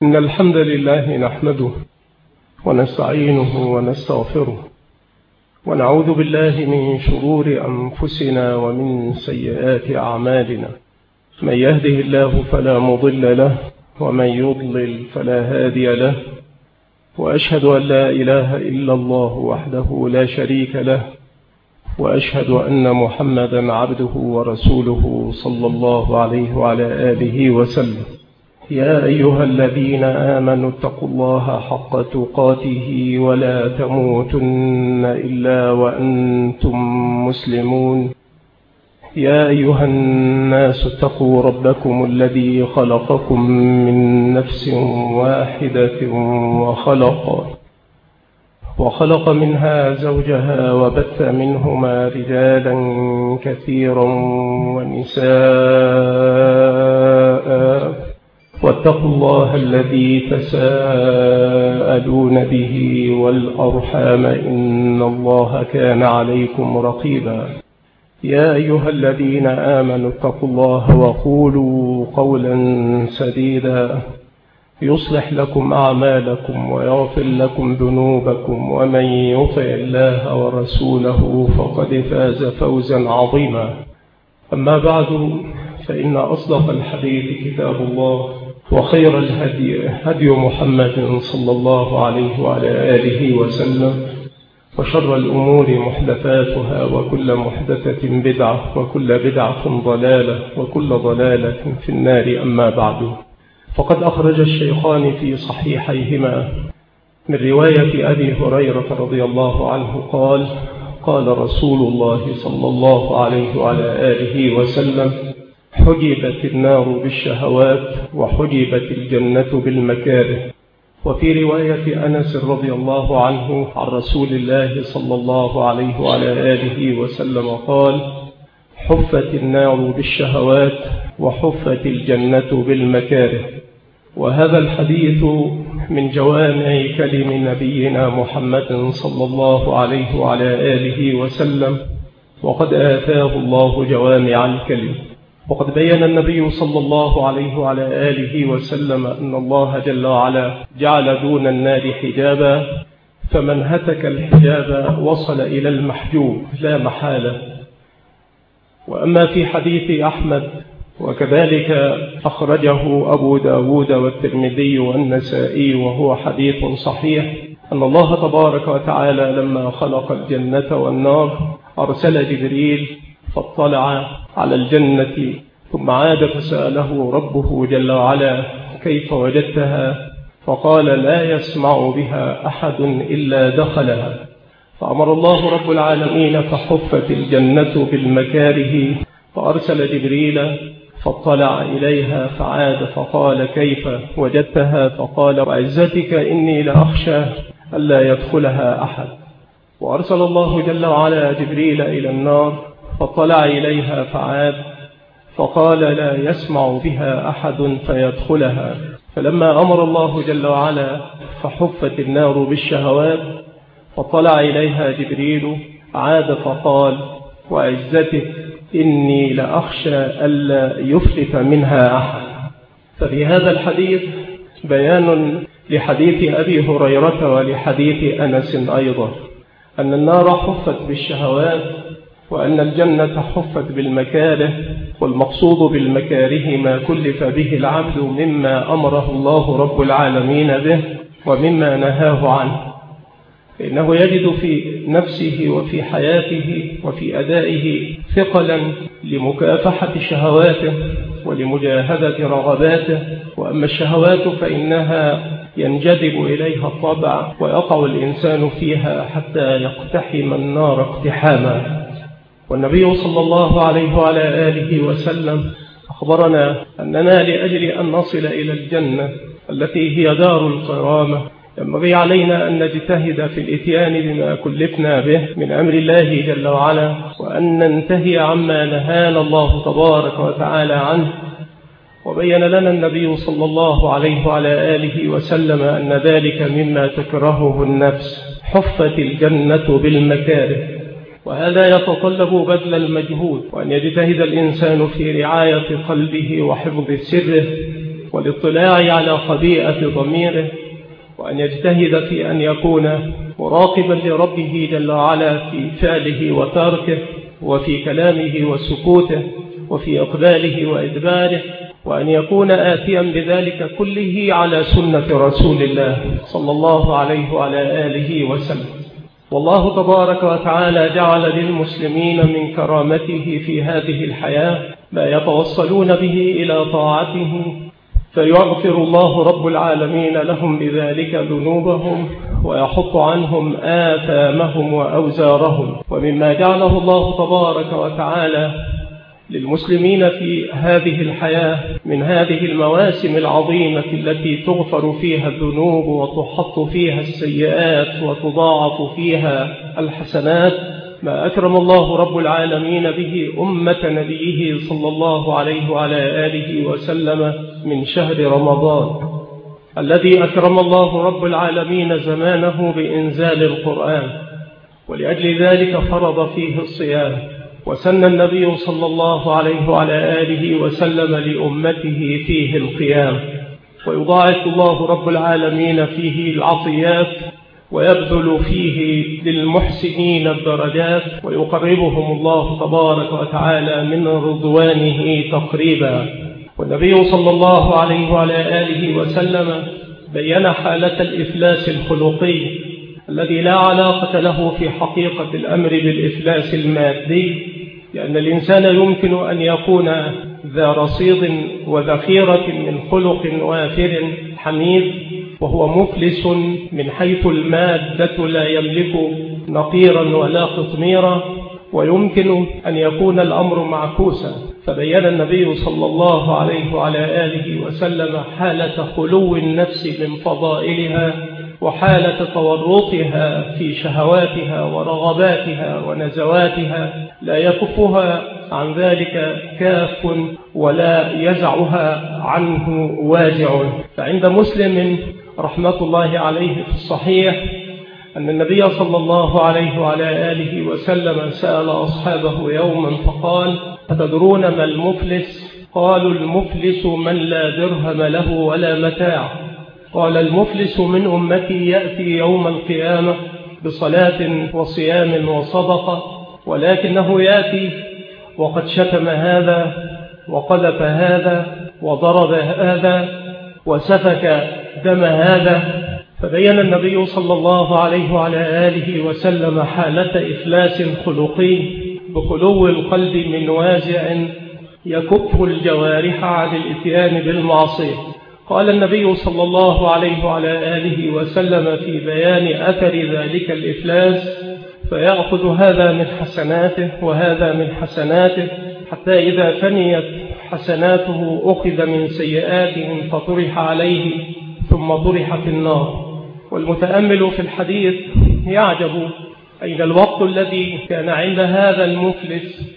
إن الحمد لله نحمده ونستعينه ونستغفره ونعوذ بالله من شرور أنفسنا ومن سيئات أعمالنا. من يهده الله فلا مضل له ومن يضلل فلا هادي له، وأشهد أن لا إله إلا الله وحده لا شريك له، وأشهد أن محمدا عبده ورسوله صلى الله عليه وعلى آله وسلم. يا أيها الذين آمنوا اتقوا الله حق تقاته ولا تموتن إلا وأنتم مسلمون. يا أيها الناس اتقوا ربكم الذي خلقكم من نفس واحدة وخلق منها زوجها وبث منهما رجالا كثيرا ونساء، واتقوا الله الذي تساءلون به والأرحام إن الله كان عليكم رقيبا. يا أيها الذين آمنوا اتقوا الله وقولوا قولا سديدا يصلح لكم أعمالكم ويغفر لكم ذنوبكم، ومن يطع الله ورسوله فقد فاز فوزا عظيما. أما بعد، فإن أصدق الحديث كتاب الله، وخير الهدي هدي محمد صلى الله عليه وعلى آله وسلم، وشر الأمور محدثاتها، وكل محدثة بدعة، وكل بدعة ضلالة، وكل ضلالة في النار. أما بعد، فقد أخرج الشيخان في صحيحيهما من رواية أبي هريرة رضي الله عنه قال: قال رسول الله صلى الله عليه وعلى آله وسلم: حجبت النار بالشهوات وحجبت الجنة بالمكاره. وفي رواية أنس رضي الله عنه عن رسول الله صلى الله عليه وعلى آله وسلم قال: حفت النار بالشهوات وحفت الجنة بالمكاره. وهذا الحديث من جوامع كلم نبينا محمد صلى الله عليه وعلى آله وسلم، وقد آتاه الله جوامع الكلم. وقد بين النبي صلى الله عليه وعلى آله وسلم أن الله جل وعلا جعل دون النار حجابا، فمن هتك الحجاب وصل إلى المحجوب لا محالة. وأما في حديث أحمد، وكذلك أخرجه أبو داود والترمذي والنسائي وهو حديث صحيح، أن الله تبارك وتعالى لما خلق الجنة والنار أرسل جبريل فاطلع على الجنة، ثم عاد فسأله ربه جل وعلا: كيف وجدتها؟ فقال: لا يسمع بها أحد إلا دخلها. فأمر الله رب العالمين فحفت الجنة بالمكاره، فأرسل جبريل فاطلع إليها فعاد فقال: كيف وجدتها؟ فقال: وعزتك إني لأخشى ألا يدخلها أحد. وأرسل الله جل وعلا جبريل إلى النار فاطلع إليها فعاد فقال: لا يسمع بها أحد فيدخلها. فلما أمر الله جل وعلا فحفت النار بالشهوات، فاطلع إليها جبريل عاد فقال: وعزتك إني لأخشى ألا يفلت منها أحد. ففي هذا الحديث بيان لحديث أبي هريرة ولحديث أنس أيضا، أن النار حفت بالشهوات، وأن الجنة حفت بالمكاره. والمقصود بالمكاره ما كلف به العبد مما أمره الله رب العالمين به ومما نهاه عنه، فإنه يجد في نفسه وفي حياته وفي أدائه ثقلا لمكافحة شهواته ولمجاهدة رغباته. وأما الشهوات فإنها ينجذب إليها الطبع، ويقع الإنسان فيها حتى يقتحم النار اقتحاما. والنبي صلى الله عليه وعلى آله وسلم أخبرنا أننا لأجل أن نصل إلى الجنة التي هي دار الكرامة ينبغي علينا أن نجتهد في الإتيان بما كلفنا به من أمر الله جل وعلا، وأن ننتهي عما نهانا الله تبارك وتعالى عنه. وبين لنا النبي صلى الله عليه وعلى آله وسلم أن ذلك مما تكرهه النفس. حفت الجنة بالمكاره، وهذا يتطلب بذل المجهود، وأن يجتهد الإنسان في رعاية قلبه وحفظ سره، والاطلاع على خبيئة ضميره، وأن يجتهد في أن يكون مراقبا لربه جل وعلا في فعله وتركه، وفي كلامه وسكوته، وفي إقباله وإدباره، وأن يكون آتيا بذلك كله على سنة رسول الله صلى الله عليه وعلى آله وسلم. والله تبارك وتعالى جعل للمسلمين من كرامته في هذه الحياة ما يتوصلون به إلى طاعته، فيغفر الله رب العالمين لهم بذلك ذنوبهم ويحط عنهم آثامهم وأوزارهم. ومما جعله الله تبارك وتعالى للمسلمين في هذه الحياة من هذه المواسم العظيمة التي تغفر فيها الذنوب وتحط فيها السيئات وتضاعف فيها الحسنات، ما أكرم الله رب العالمين به أمة نبيه صلى الله عليه وعلى آله وسلم من شهر رمضان الذي أكرم الله رب العالمين زمانه بإنزال القرآن، ولأجل ذلك فرض فيه الصيام، وسن النبي صلى الله عليه وعلى آله وسلم لأمته فيه القيام، ويضاعف الله رب العالمين فيه العطيات، ويبذل فيه للمحسنين الدرجات، ويقربهم الله تبارك وتعالى من رضوانه تقريبا. والنبي صلى الله عليه وعلى آله وسلم بيّن حالة الإفلاس الخلقي الذي لا علاقة له في حقيقة الأمر بالإفلاس المادي، لأن الإنسان يمكن أن يكون ذا رصيد وذخيرة من خلق وافر حميد، وهو مفلس من حيث المادة لا يملك نقيرا ولا قطميرا، ويمكن أن يكون الأمر معكوسا. فبين النبي صلى الله عليه وعلى آله وسلم حالة خلو النفس من فضائلها، وحالة تورطها في شهواتها ورغباتها ونزواتها، لا يكفها عن ذلك كاف ولا يزعها عنه واجع. فعند مسلم رحمة الله عليه في الصحيح أن النبي صلى الله عليه وعلى آله وسلم سأل أصحابه يوما فقال: أتدرون ما المفلس؟ قالوا: المفلس من لا درهم له ولا متاع. قال: المفلس من أمتي يأتي يوم القيامة بصلاة وصيام وصدقة، ولكنه يأتي وقد شتم هذا وقذف هذا وضرب هذا وسفك دم هذا. فبين النبي صلى الله عليه وعلى آله وسلم حالة إفلاس خلقي بخلو القلب من وازع يكف الجوارح عن الإتيان بالمعصية. قال النبي صلى الله عليه وعلى آله وسلم في بيان أثر ذلك الإفلاس: فيأخذ هذا من حسناته وهذا من حسناته، حتى إذا فنيت حسناته أخذ من سيئاتهم فطرح عليه ثم طرح في النار. والمتأمل في الحديث يعجب أين الوقت الذي كان عند هذا المفلس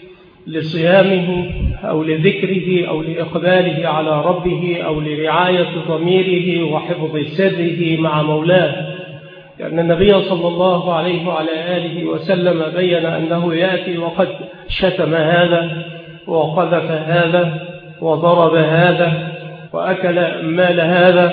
لصيامه أو لذكره أو لإقباله على ربه أو لرعاية ضميره وحفظ سره مع مولاه، لأن النبي صلى الله عليه وعلى آله وسلم بين أنه يأتي وقد شتم هذا وقذف هذا وضرب هذا وأكل مال هذا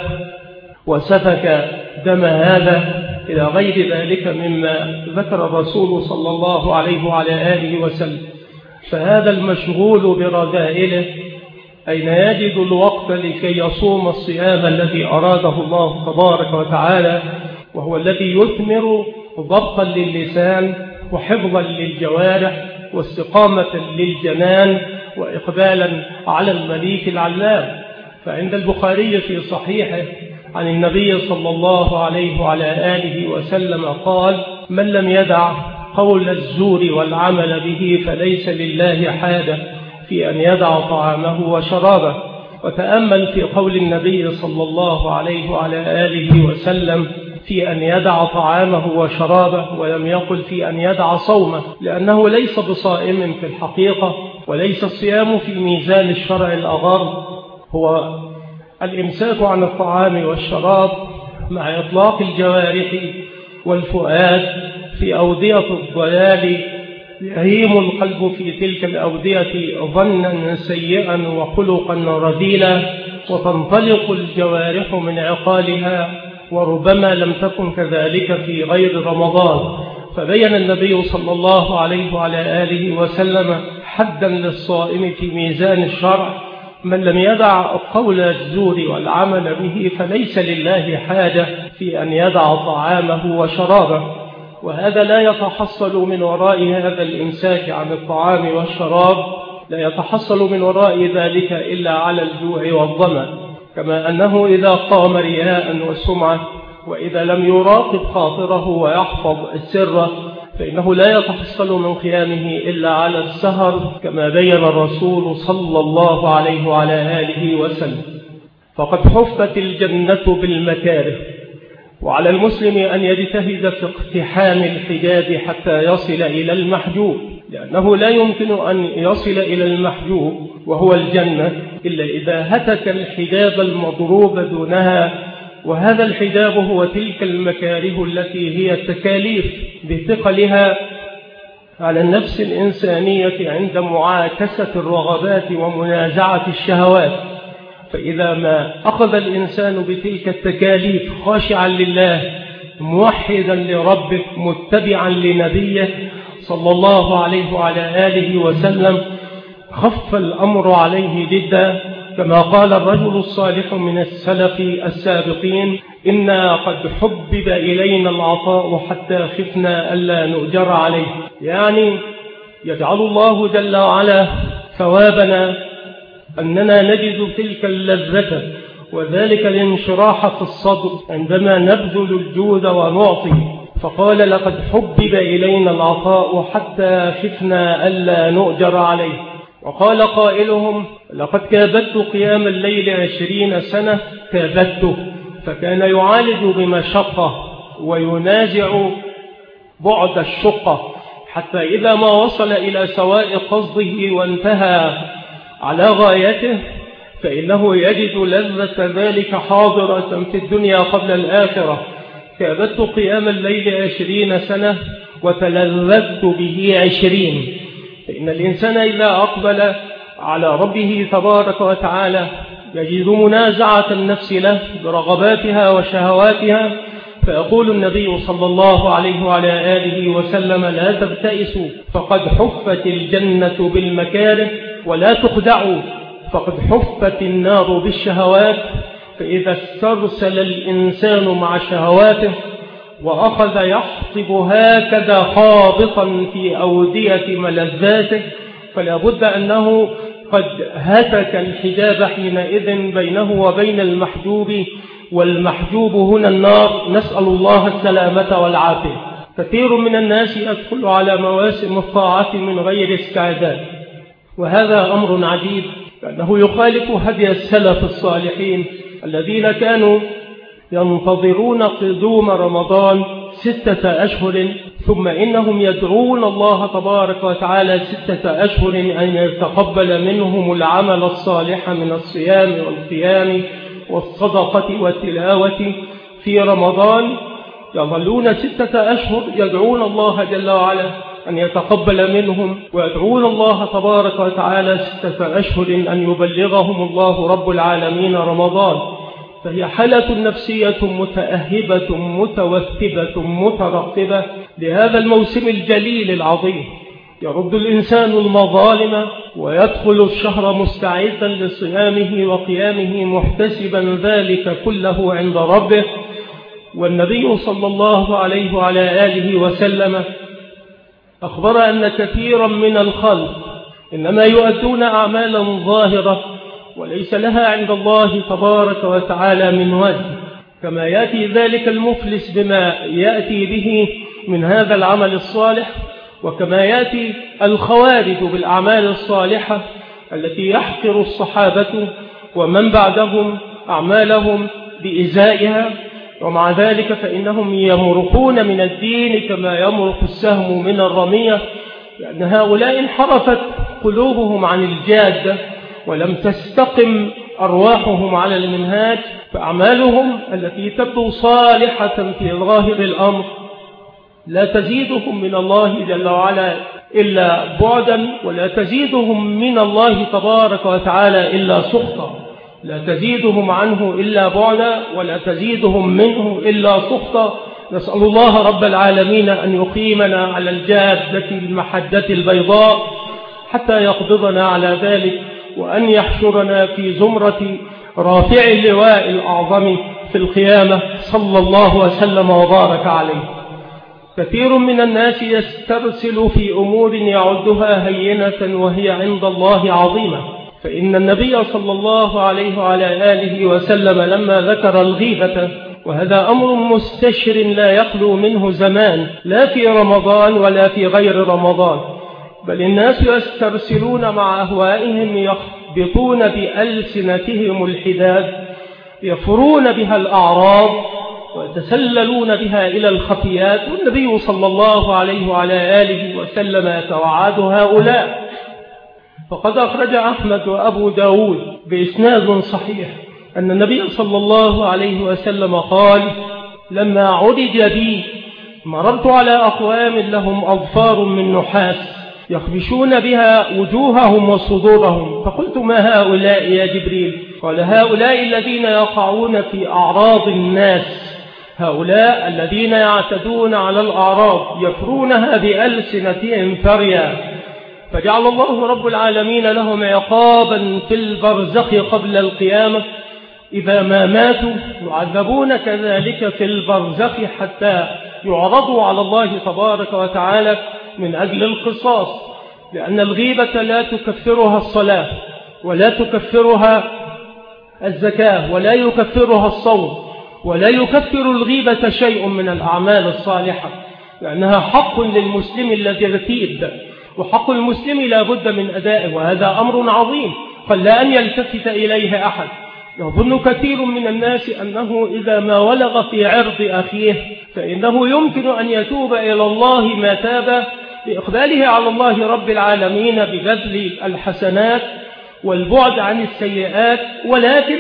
وسفك دم هذا إلى غير ذلك مما ذكر الرسول صلى الله عليه وعلى آله وسلم. فهذا المشغول برذائله أين يجد الوقت لكي يصوم الصيام الذي أراده الله تبارك وتعالى، وهو الذي يثمر ضبطا للسان وحفظا للجوارح واستقامة للجنان وإقبالا على المليك العلام. فعند البخاري في صحيحه عن النبي صلى الله عليه وعلى آله وسلم قال: من لم يدع قول الزور والعمل به فليس لله حاجة في أن يدع طعامه وشرابه. وتأمل في قول النبي صلى الله عليه وعلى آله وسلم في أن يدع طعامه وشرابه، ولم يقل في أن يدع صومه، لأنه ليس بصائم في الحقيقة، وليس الصيام في ميزان الشرع الأغر، هو الإمساك عن الطعام والشراب مع إطلاق الجوارح والفؤاد في أودية الضلال يهيم القلب في تلك الأودية ظنا سيئا وخلقا رذيلا، وتنطلق الجوارح من عقالها، وربما لم تكن كذلك في غير رمضان. فبين النبي صلى الله عليه وعلى آله وسلم حدا للصائم في ميزان الشرع: من لم يدع قول الزور والعمل به فليس لله حاجة في أن يدع طعامه وشرابه. وهذا لا يتحصل من وراء هذا الإمساك عن الطعام والشراب، لا يتحصل من وراء ذلك إلا على الجوع والظمأ، كما أنه إذا قام رياء وسمعة وإذا لم يراقب خاطره ويحفظ السر فإنه لا يتحصل من قيامه إلا على السهر، كما بين الرسول صلى الله عليه وعلى آله وسلم. فقد حفت الجنة بالمكاره، وعلى المسلم أن يجتهد في اقتحام الحجاب حتى يصل إلى المحجوب، لأنه لا يمكن أن يصل إلى المحجوب وهو الجنة إلا إذا هتك الحجاب المضروب دونها. وهذا الحجاب هو تلك المكاره التي هي التكاليف بثقلها على النفس الإنسانية عند معاكسة الرغبات ومنازعة الشهوات. فإذا ما أخذ الإنسان بتلك التكاليف خاشعا لله موحدا لربه متبعا لنبيه صلى الله عليه وعلى آله وسلم، خف الأمر عليه جدا، كما قال الرجل الصالح من السلف السابقين: إنا قد حبب إلينا العطاء حتى خفنا ألا نؤجر عليه. يعني يجعل الله جل وعلا ثوابنا أننا نجد تلك اللذة وذلك الانشراح في الصدر عندما نبذل الجود ونعطي. فقال: لقد حبب إلينا العطاء حتى خفنا ألا نؤجر عليه. وقال قائلهم: لقد كابدت قيام الليل 20 سنة كابدته. فكان يعالج بمشقة وينازع بعد الشقة، حتى إذا ما وصل إلى سواء قصده وانتهى على غايته فإنه يجد لذة ذلك حاضرة في الدنيا قبل الآخرة. كابدت قيام الليل 20 سنة وتلذذت به 20. فإن الإنسان إذا أقبل على ربه تبارك وتعالى يجد منازعة النفس له برغباتها وشهواتها. فيقول النبي صلى الله عليه وعلى آله وسلم: لا تبتئسوا فقد حفت الجنة بالمكاره، ولا تخدعوا فقد حفت النار بالشهوات. فإذا استرسل الإنسان مع شهواته وأخذ يحطب هكذا خابطا في أودية ملذاته فلا بد أنه قد هتك الحجاب حينئذ بينه وبين المحجوب، والمحجوب هنا النار، نسأل الله السلامة والعافية. كثير من الناس يدخل على مواسم الطاعة من غير استعداد، وهذا أمر عجيب، لأنه يخالف هدي السلف الصالحين الذين كانوا ينتظرون قدوم رمضان 6 أشهر، ثم إنهم يدعون الله تبارك وتعالى 6 أشهر أن يتقبل منهم العمل الصالح من الصيام والقيام والصدقة والتلاوة في رمضان. يظلون 6 أشهر يدعون الله جل وعلا أن يتقبل منهم، ويدعون الله تبارك وتعالى 6 أشهر أن يبلغهم الله رب العالمين رمضان. فهي حالة نفسية متأهبة متوثبة مترقبة لهذا الموسم الجليل العظيم. يرد الإنسان المظالم ويدخل الشهر مستعدا لصيامه وقيامه محتسبا ذلك كله عند ربه. والنبي صلى الله عليه وعلى آله وسلم أخبر أن كثيرا من الخلق إنما يؤدون أعمالا ظاهرة وليس لها عند الله تبارك وتعالى من وزن، كما يأتي ذلك المفلس بما يأتي به من هذا العمل الصالح، وكما يأتي الخوارج بالأعمال الصالحة التي يحقر الصحابة ومن بعدهم أعمالهم بإزائها، ومع ذلك فإنهم يمرقون من الدين كما يمرق السهم من الرمية، لأن هؤلاء انحرفت قلوبهم عن الجادة ولم تستقم أرواحهم على المنهاج، فأعمالهم التي تبدو صالحة في ظاهر الأمر لا تزيدهم من الله جل وعلا إلا بعدا، ولا تزيدهم من الله تبارك وتعالى إلا سخطا. لا تزيدهم عنه إلا بعدا، ولا تزيدهم منه إلا سخطا. نسأل الله رب العالمين أن يقيمنا على الجادة المحجة البيضاء حتى يقبضنا على ذلك، وأن يحشرنا في زمرة رافع اللواء الأعظم في القيامة، صلى الله وسلم وبارك عليه. كثير من الناس يسترسل في أمور يعدها هينة وهي عند الله عظيمة، فإن النبي صلى الله عليه وعلى آله وسلم لما ذكر الغيبة، وهذا أمر مستشر لا يخلو منه زمان، لا في رمضان ولا في غير رمضان، بل الناس يسترسلون مع أهوائهم، يخبطون بألسنتهم الحداد، يفرون بها الأعراض ويتسللون بها إلى الخفيات، والنبي صلى الله عليه وعلى آله وسلم يتوعد هؤلاء. فقد أخرج أحمد وأبو داود بإسناد صحيح أن النبي صلى الله عليه وسلم قال: لما عرج بي مررت على أقوام لهم أظفار من نحاس يخبشون بها وجوههم وصدورهم، فقلت: ما هؤلاء يا جبريل؟ قال: هؤلاء الذين يقعون في أعراض الناس، هؤلاء الذين يعتدون على الأعراض يفرونها بألسنتهم فريا، فجعل الله رب العالمين لهم عقابا في البرزخ قبل القيامة، إذا ما ماتوا يعذبون كذلك في البرزخ حتى يعرضوا على الله تبارك وتعالى من أجل القصاص، لأن الغيبة لا تكفرها الصلاة، ولا تكفرها الزكاة، ولا يكفرها الصوم، ولا يكفر الغيبة شيء من الأعمال الصالحة، لأنها حق للمسلم الذي ارتيب، وحق المسلم لا بد من أدائه، وهذا أمر عظيم قل أن يلتفت إليه أحد. يظن كثير من الناس أنه إذا ما ولغ في عرض أخيه فإنه يمكن أن يتوب إلى الله ما تاب بإقباله على الله رب العالمين ببذل الحسنات والبعد عن السيئات، ولكن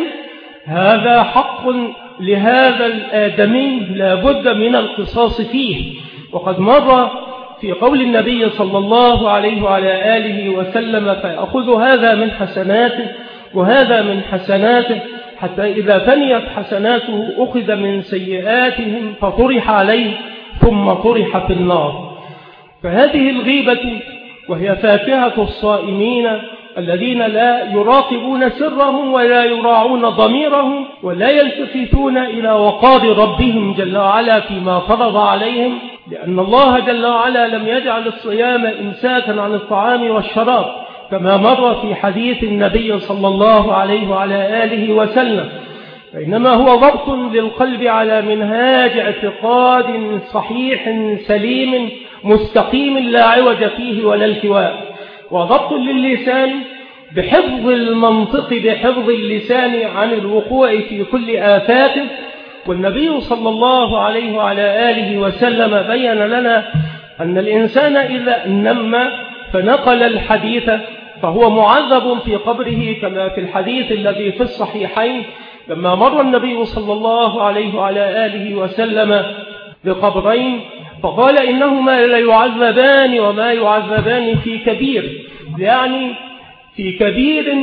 هذا حق لهذا الآدمي لا بد من القصاص فيه. وقد مر في قول النبي صلى الله عليه وعلى آله وسلم: فيأخذ هذا من حسناته وهذا من حسناته، حتى إذا فنيت حسناته أخذ من سيئاتهم فطرح عليه ثم طرح في النار. فهذه الغيبة وهي فاكهة الصائمين الذين لا يراقبون سرهم ولا يراعون ضميرهم ولا يلتفتون إلى وقار ربهم جل وعلا فيما فرض عليهم، لأن الله جل وعلا لم يجعل الصيام إمساكا عن الطعام والشراب كما مر في حديث النبي صلى الله عليه وعلى آله وسلم، فإنما هو ضبط للقلب على منهاج اعتقاد صحيح سليم مستقيم لا عوج فيه ولا التواء، وضبط للسان بحفظ المنطق بحفظ اللسان عن الوقوع في كل آفاته. والنبي صلى الله عليه وعلى آله وسلم بين لنا أن الإنسان إذا نم فنقل الحديث فهو معذب في قبره، كما في الحديث الذي في الصحيحين لما مر النبي صلى الله عليه وعلى آله وسلم بقبرين فقال: إنهما لا يعذبان وما يعذبان في كبير، يعني في كبير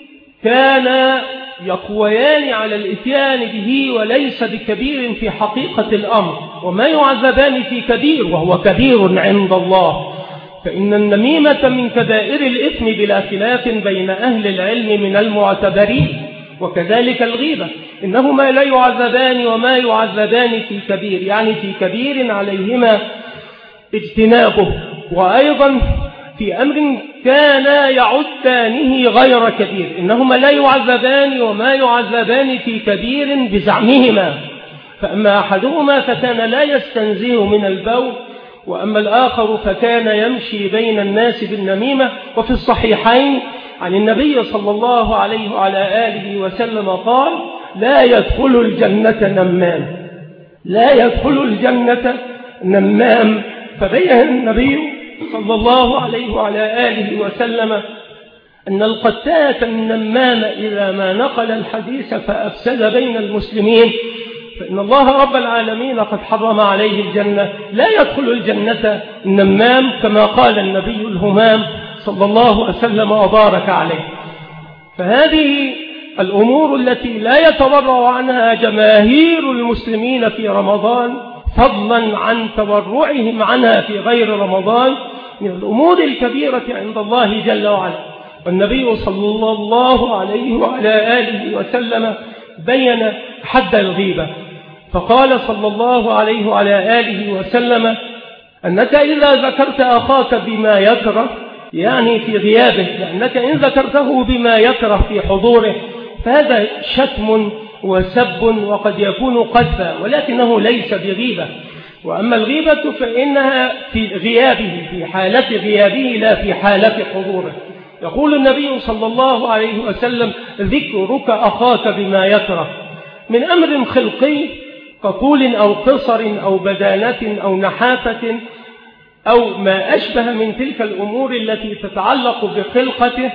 كان يقويان على الإتيان به وليس بكبير في حقيقة الأمر، وما يعذبان في كبير وهو كبير عند الله. فإن النميمة من كبائر الإثم بلا خلاف بين أهل العلم من المعتبرين، وكذلك الغيبة إنهما لا يعذبان وما يعذبان في كبير، يعني في كبير عليهما اجتنابه، وأيضا في أمر كان يعدانه غير كبير، إنهما لا يعذبان وما يعذبان في كبير بزعمهما، فأما أحدهما فكان لا يستنزه من البول، وأما الآخر فكان يمشي بين الناس بالنميمة. وفي الصحيحين عن النبي صلى الله عليه وعلى آله وسلم قال: لا يدخل الجنة نمام، لا يدخل الجنة نمام. فبين النبي صلى الله عليه وعلى آله وسلم أن القتات النمام إذا ما نقل الحديث فأفسد بين المسلمين فإن الله رب العالمين قد حرم عليه الجنة، لا يدخل الجنة النمام كما قال النبي الهمام صلى الله عليه وسلم وبارك عليه. فهذه الأمور التي لا يتورع عنها جماهير المسلمين في رمضان فضلا عن تورعهم عنها في غير رمضان من الأمور الكبيرة عند الله جل وعلا. والنبي صلى الله عليه وعلى آله وسلم بين حد الغيبة، فقال صلى الله عليه وعلى آله وسلم أنك إذا ذكرت أخاك بما يكره، يعني في غيابه، لأنك إن ذكرته بما يكره في حضوره فهذا شتم وسب وقد يكون قذفا، ولكنه ليس بغيبة. وأما الغيبة فإنها في غيابه، في حالة غيابه لا في حالة حضوره. يقول النبي صلى الله عليه وسلم ذكرك أخاك بما يكره من أمر خلقي كطول أو قصر أو بدانة أو نحافة أو ما أشبه من تلك الأمور التي تتعلق بخلقته،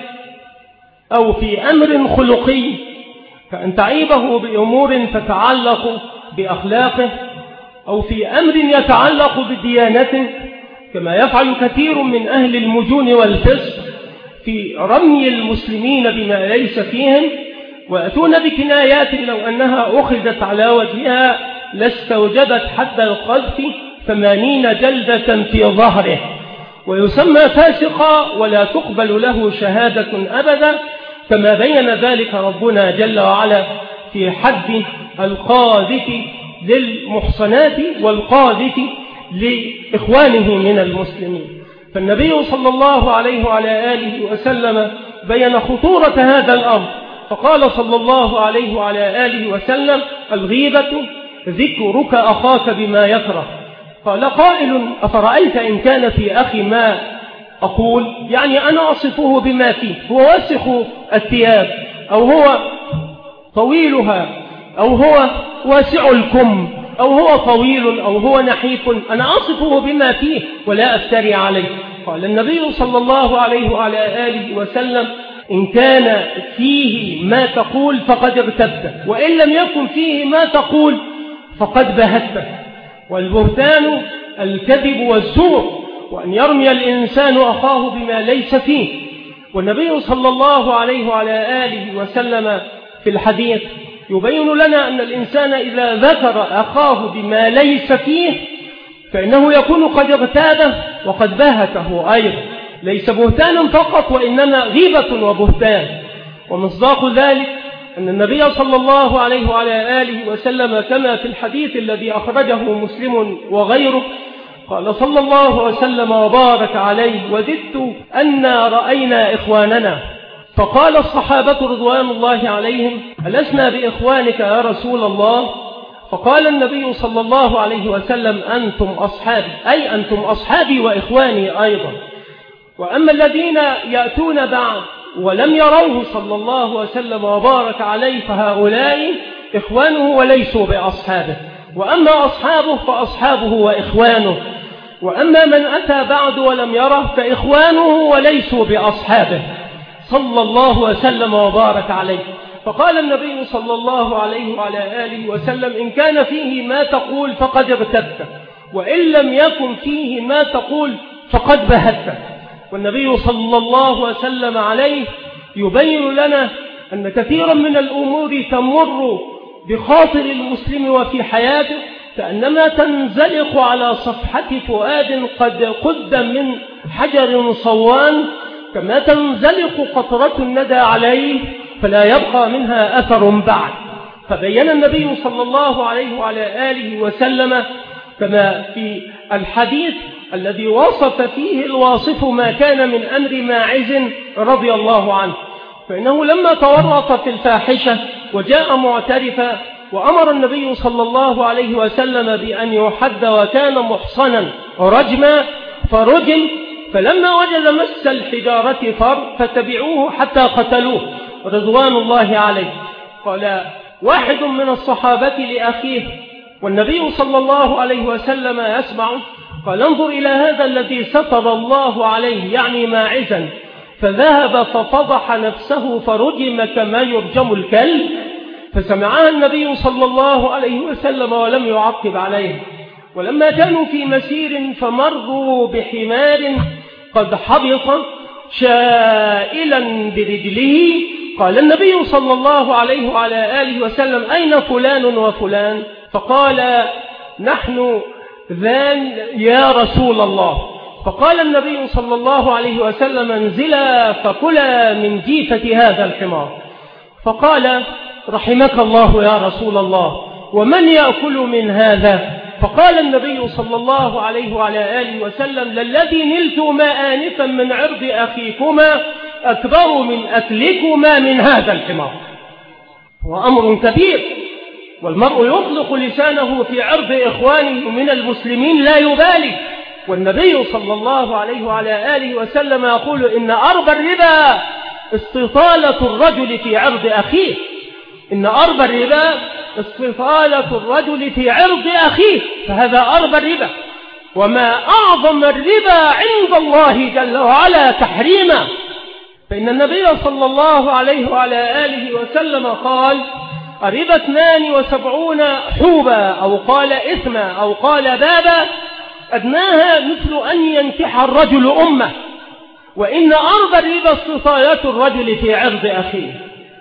أو في أمر خلقي فأن تعيبه بأمور تتعلق بأخلاقه، أو في أمر يتعلق بديانته كما يفعل كثير من أهل المجون والفسق في رمي المسلمين بما ليس فيهم، وأتون بكنايات لو أنها أخذت على وجهها لاستوجبت حد القذف 80 جلدة في ظهره، ويسمى فاسقا ولا تقبل له شهادة أبدا، كما بين ذلك ربنا جل وعلا في حد القاذف للمحصنات والقاذف لإخوانه من المسلمين. فالنبي صلى الله عليه وعلى آله وسلم بين خطورة هذا الأمر، فقال صلى الله عليه وعلى آله وسلم الغيبة ذكرك أخاك بما يكره. قال قائل أفرأيت إن كان في أخي ما أقول، يعني أنا أصفه بما فيه، هو وسخ الثياب أو هو طويلها أو هو واسع الكم أو هو طويل أو هو نحيف، أنا أصفه بما فيه ولا أفتري عليه. قال النبي صلى الله عليه وعلى آله وسلم إن كان فيه ما تقول فقد ارتبت، وإن لم يكن فيه ما تقول فقد بهت. والبهتان الكذب والزور، وأن يرمي الإنسان أخاه بما ليس فيه. والنبي صلى الله عليه وعلى آله وسلم في الحديث يبين لنا أن الإنسان إذا ذكر أخاه بما ليس فيه فإنه يكون قد اغتابه وقد بهته أيضا، ليس بهتانا فقط وإنما غيبة وبهتان. ومصداق ذلك أن النبي صلى الله عليه وعلى آله وسلم كما في الحديث الذي أخرجه مسلم وغيره قال صلى الله وسلم وبارك عليه وددت أنا رأينا إخواننا، فقال الصحابة رضوان الله عليهم ألسنا بإخوانك يا رسول الله؟ فقال النبي صلى الله عليه وسلم أنتم أصحابي، أي أنتم أصحابي وإخواني أيضا. وأما الذين يأتون بعد ولم يروه صلى الله وسلم وبارك عليه فهؤلاء إخوانه وليسوا بأصحابه، وأما أصحابه فأصحابه وإخوانه، وأما من أتى بعد ولم يره فإخوانه وليسوا بأصحابه صلى الله وسلم وبارك عليه. فقال النبي صلى الله عليه وعلى آله وسلم إن كان فيه ما تقول فقد ارتبت، وإن لم يكن فيه ما تقول فقد بهت. والنبي صلى الله وسلم عليه يبين لنا أن كثيرا من الأمور تمر بخاطر المسلم وفي حياته كأنما تنزلق على صفحة فؤاد قد قد من حجر صوان، كما تنزلق قطرة الندى عليه فلا يبقى منها أثر بعد. فبين النبي صلى الله عليه وعلى آله وسلم كما في الحديث الذي وصف فيه الواصف ما كان من أمر ماعز رضي الله عنه، فإنه لما تورط في الفاحشة وجاء معترفا وأمر النبي صلى الله عليه وسلم بأن يحد وكان محصنا رجما فرجم، فلما وجد مس الحجارة فر فتبعوه حتى قتلوه رضوان الله عليه. قال واحد من الصحابة لأخيه والنبي صلى الله عليه وسلم يسمع، قال انظر إلى هذا الذي ستر الله عليه، يعني ماعزا، فذهب ففضح نفسه فرجم كما يرجم الكلب. فسمعها النبي صلى الله عليه وسلم ولم يعقب عليه. ولما كانوا في مسير فمروا بحمار قد حبط شائلا برجله، قال النبي صلى الله عليه وعلى آله وسلم: أين فلان وفلان؟ فقال: نحن ذان يا رسول الله. فقال النبي صلى الله عليه وسلم: انزلا فكلا من جيفة هذا الحمار. فقال: رحمك الله يا رسول الله، ومن يأكل من هذا؟ فقال النبي صلى الله عليه وعلى آله وسلم: للذي نلتما آنفا من عرض أخيكما أكبر من أكلكما من هذا الحمار. وأمر كبير، والمرء يطلق لسانه في عرض إخوانه من المسلمين لا يبالي. والنبي صلى الله عليه وعلى آله وسلم يقول: إن أربى الربا استطالة الرجل في عرض أخيه. إن أربى الربا استطالة الرجل في عرض أخيه، فهذا أربى الربا. وما أعظم الربا عند الله جل وعلا تحريما. فإن النبي صلى الله عليه وعلى آله وسلم قال: الربا 72 حوبا، أو قال إثما، أو قال بابا، أدناها مثل أن ينكح الرجل أمه. وإن أربى الربا استطالة الرجل في عرض أخيه.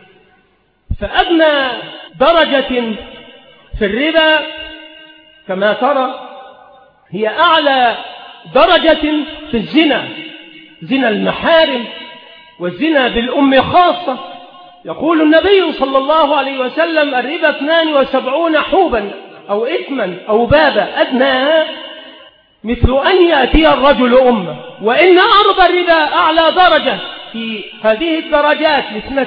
فأدنى درجة في الربا كما ترى هي أعلى درجة في الزنا، زنا المحارم والزنا بالأم خاصة. يقول النبي صلى الله عليه وسلم: الربا 72 حوبا أو إثما أو بابا، أدناها مثل أن يأتي الرجل أمه. وإن أربى الربا أعلى درجة في هذه الدرجات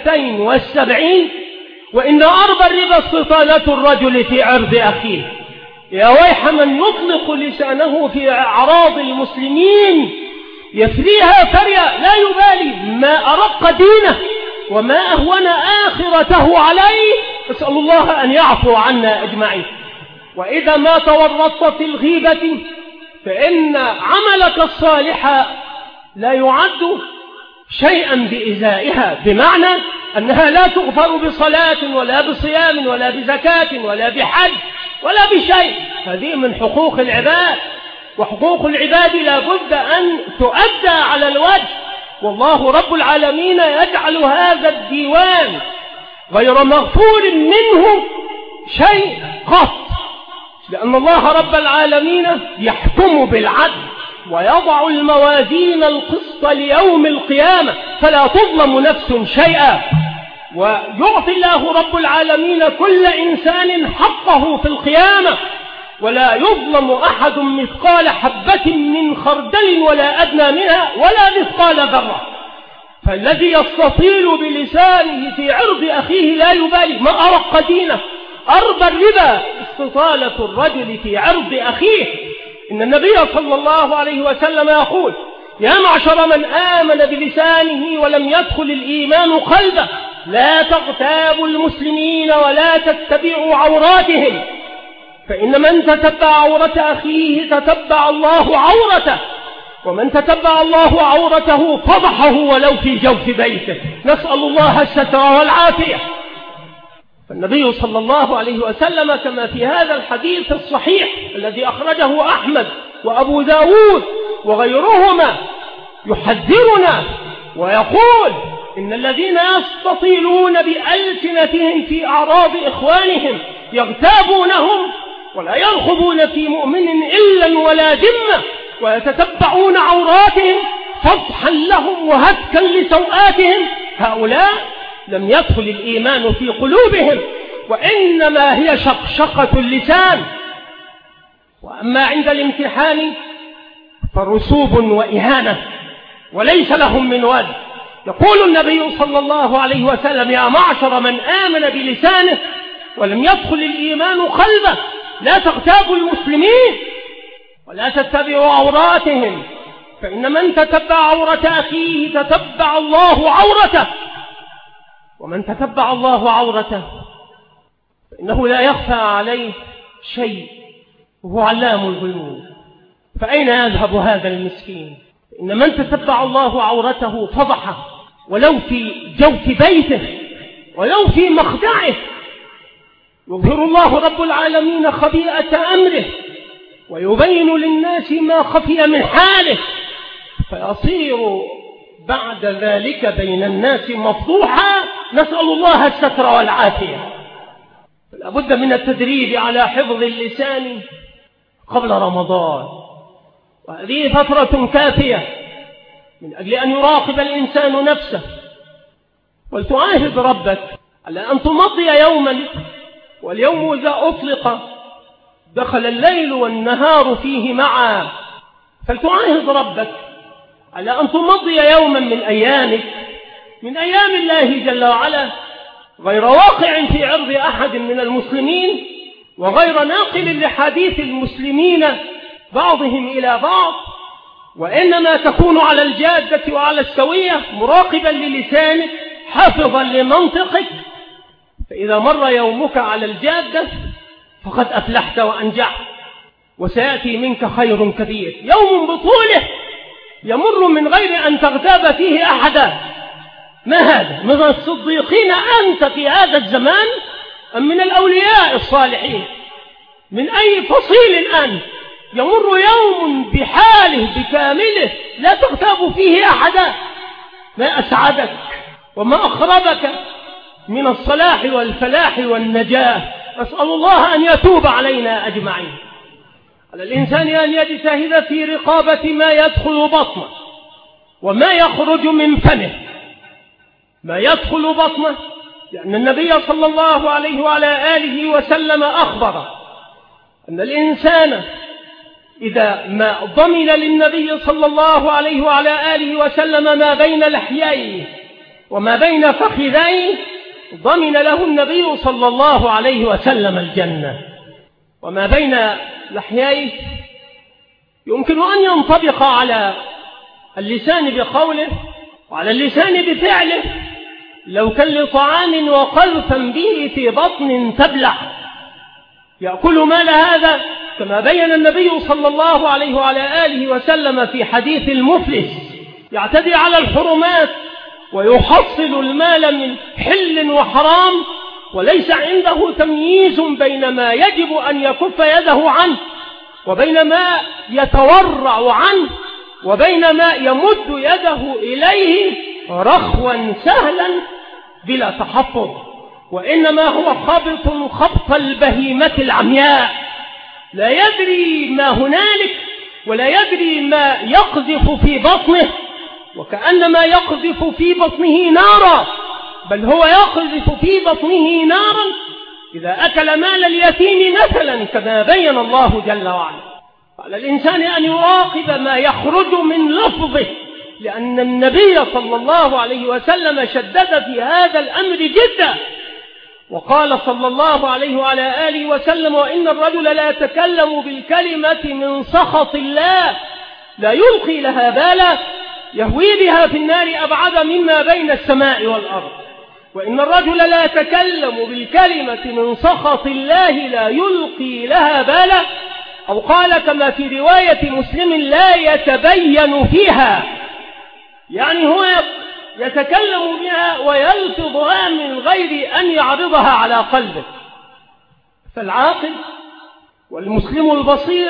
72. وإن أربى الربا استطالة الرجل في عرض أخيه. يا ويح من يطلق لسانه في أعراض المسلمين يفريها فريا لا يبالي، ما أرق دينه وما أهون آخرته عليه. أسأل الله أن يعفو عنا أجمعين. وإذا ما تورطت في الغيبة فإن عملك الصالح لا يعد شيئا بإزائها، بمعنى أنها لا تغفر بصلاة ولا بصيام ولا بزكاة ولا بحج ولا بشيء. هذه من حقوق العباد، وحقوق العباد لا بد أن تؤدى على الوجه. والله رب العالمين يجعل هذا الديوان غير مغفور منه شيء قط، لأن الله رب العالمين يحكم بالعدل ويضع الموازين القسط ليوم القيامة فلا تظلم نفس شيئا. ويعطي الله رب العالمين كل إنسان حقه في القيامة، ولا يظلم أحد مثقال حبة من خردل ولا أدنى منها ولا مثقال ذرة. فالذي يستطيل بلسانه في عرض أخيه لا يبالي، ما أرق دينه. أربى الربا استطالة الرجل في عرض أخيه. إن النبي صلى الله عليه وسلم يقول: يا معشر من آمن بلسانه ولم يدخل الإيمان قلبه، لا تغتابوا المسلمين ولا تتبعوا عوراتهم، فإن من تتبع عورة أخيه تتبع الله عورته، ومن تتبع الله عورته فضحه ولو في جوف بيته. نسأل الله الستر والعافية. فالنبي صلى الله عليه وسلم كما في هذا الحديث الصحيح الذي أخرجه أحمد وأبو داود وغيرهما يحذرنا ويقول: إن الذين يستطيلون بألسنتهم في أعراض إخوانهم يغتابونهم ولا يرخبون في مؤمن إلا ولا ذمة، ويتتبعون عوراتهم فضحا لهم وهتكا لسوآتهم، هؤلاء لم يدخل الإيمان في قلوبهم، وإنما هي شقشقة اللسان. وأما عند الامتحان فرسوب وإهانة وليس لهم من وجه. يقول النبي صلى الله عليه وسلم: يا معشر من آمن بلسانه ولم يدخل الإيمان قلبه، لا تغتابوا المسلمين ولا تتبعوا عوراتهم، فإن من تتبع عورة أخيه تتبع الله عورته، ومن تتبع الله عورته فإنه لا يخفى عليه شيء وهو علام الغيوب. فأين يذهب هذا المسكين؟ إن من تتبع الله عورته فضحه ولو في جوف بيته ولو في مخدعه، يظهر الله رب العالمين خبيئة أمره ويبين للناس ما خفي من حاله، فيصير بعد ذلك بين الناس مفضوحا، نسأل الله الستر والعافية. فلا بد من التدريب على حفظ اللسان قبل رمضان، وهذه فترة كافية من أجل أن يراقب الإنسان نفسه، ولتعاهد ربك على أن تمضي يوما، واليوم إذا أطلق دخل الليل والنهار فيه معا، فلتعاهد ربك على أن تمضي يوما من أيامك، من أيام الله جل وعلا، غير واقع في عرض أحد من المسلمين، وغير ناقل لحديث المسلمين بعضهم إلى بعض، وإنما تكون على الجادة وعلى السوية، مراقبا للسانك، حافظا لمنطقك، فإذا مر يومك على الجادة فقد أفلحت وأنجحت، وسيأتي منك خير كبير. يوم بطوله يمر من غير أن تغتاب فيه أحدا. ما هذا؟ من الصديقين أنت في هذا الزمان أم من الأولياء الصالحين؟ من أي فصيل أنت؟ يمر يوم بحاله بكامله لا تغتاب فيه أحدا. ما أسعدك وما أخربك من الصلاح والفلاح والنجاة. أسأل الله أن يتوب علينا أجمعين. على الإنسان أن يجتهد في رقابة ما يدخل بطنه وما يخرج من فمه. ما يدخل بطنه لأن النبي صلى الله عليه وعلى آله وسلم أخبر أن الإنسان إذا ما ضمن للنبي صلى الله عليه وعلى آله وسلم ما بين لحييه وما بين فخذيه، ضمن له النبي صلى الله عليه وسلم الجنة. وما بين لحييه يمكن أن ينطبق على اللسان بقوله وعلى اللسان بفعله، لو كان لطعام وقذفا به في بطن تبلع يأكل مال هذا، كما بين النبي صلى الله عليه وعلى آله وسلم في حديث المفلس، يعتدي على الحرمات ويحصل المال من حل وحرام، وليس عنده تمييز بين ما يجب أن يكف يده عنه وبين ما يتورع عنه وبين ما يمد يده إليه رخوا سهلا بلا تحفظ، وإنما هو خبط البهيمة العمياء، لا يدري ما هنالك ولا يدري ما يقذف في بطنه، وكأنما يقذف في بطنه نارا، بل هو يقذف في بطنه نارا إذا أكل مال اليتيم مثلا، كما بين الله جل وعلا. على الإنسان أن يراقب ما يخرج من لفظه، لأن النبي صلى الله عليه وسلم شدد في هذا الأمر جدا، وقال صلى الله عليه وعلى آله وسلم: وإن الرجل لا يتكلم بالكلمة من سخط الله لا يلقي لها بالا يهوي بها في النار أبعد مما بين السماء والأرض. وإن الرجل لا يتكلم بالكلمة من سخط الله لا يلقي لها بالا، أو قال كما في رواية مسلم: لا يتبين فيها، يعني هو يتكلم بها ويلفظها من غير أن يعرضها على قلبه. فالعاقل والمسلم البصير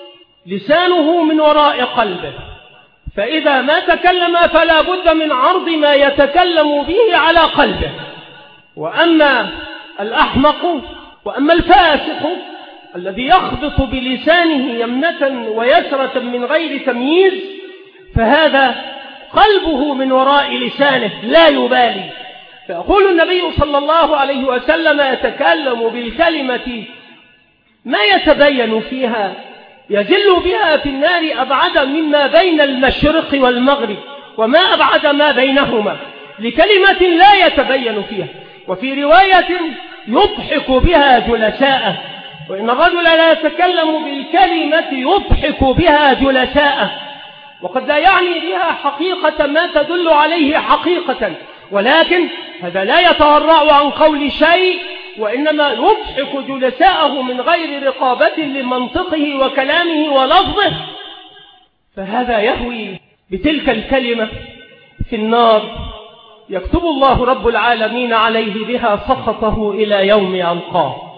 لسانه من وراء قلبه، فإذا ما تكلم فلا بد من عرض ما يتكلم به على قلبه. وأما الأحمق وأما الفاسق الذي يخبط بلسانه يمنة ويسرة من غير تمييز، فهذا قلبه من وراء لسانه لا يبالي. فيقول النبي صلى الله عليه وسلم: يتكلم بالكلمة ما يتبين فيها يجل بها في النار أبعد مما بين المشرق والمغرب وما أبعد ما بينهما، لكلمة لا يتبين فيها. وفي رواية: يضحك بها جلساءه. وإن الرجل لا يتكلم بالكلمة يضحك بها جلساءه، وقد لا يعني بها حقيقة ما تدل عليه حقيقة، ولكن هذا لا يتورع عن قول شيء، وإنما يضحك جلساءه من غير رقابة لمنطقه وكلامه ولفظه، فهذا يهوي بتلك الكلمة في النار، يكتب الله رب العالمين عليه بها سخطه إلى يوم يلقاه.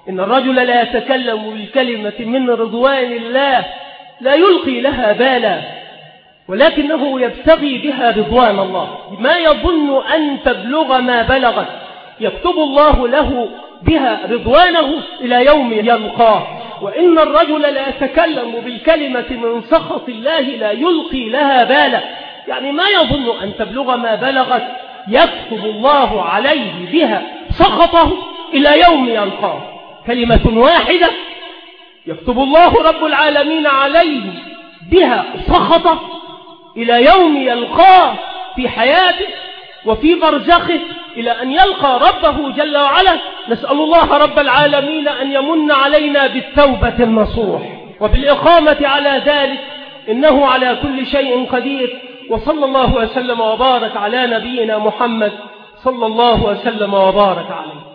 إن الرجل لا يتكلم بالكلمة من رضوان الله لا يلقي لها بالا، ولكنه يبتغي بها رضوان الله، ما يظن أن تبلغ ما بلغت، يكتب الله له بها رضوانه إلى يوم يلقاه. وإن الرجل لا يتكلم بالكلمة من سخط الله لا يلقي لها بالا، يعني ما يظن أن تبلغ ما بلغت، يكتب الله عليه بها سخطه إلى يوم يلقاه. كلمة واحدة يكتب الله رب العالمين عليه بها سخطه إلى يوم يلقاه في حياته وفي برزخه إلى أن يلقى ربه جل وعلا. نسأل الله رب العالمين أن يمن علينا بالتوبة النصوح وبالإقامة على ذلك، إنه على كل شيء قدير. وصلى الله وسلم وبارك على نبينا محمد صلى الله وسلم وبارك عليه.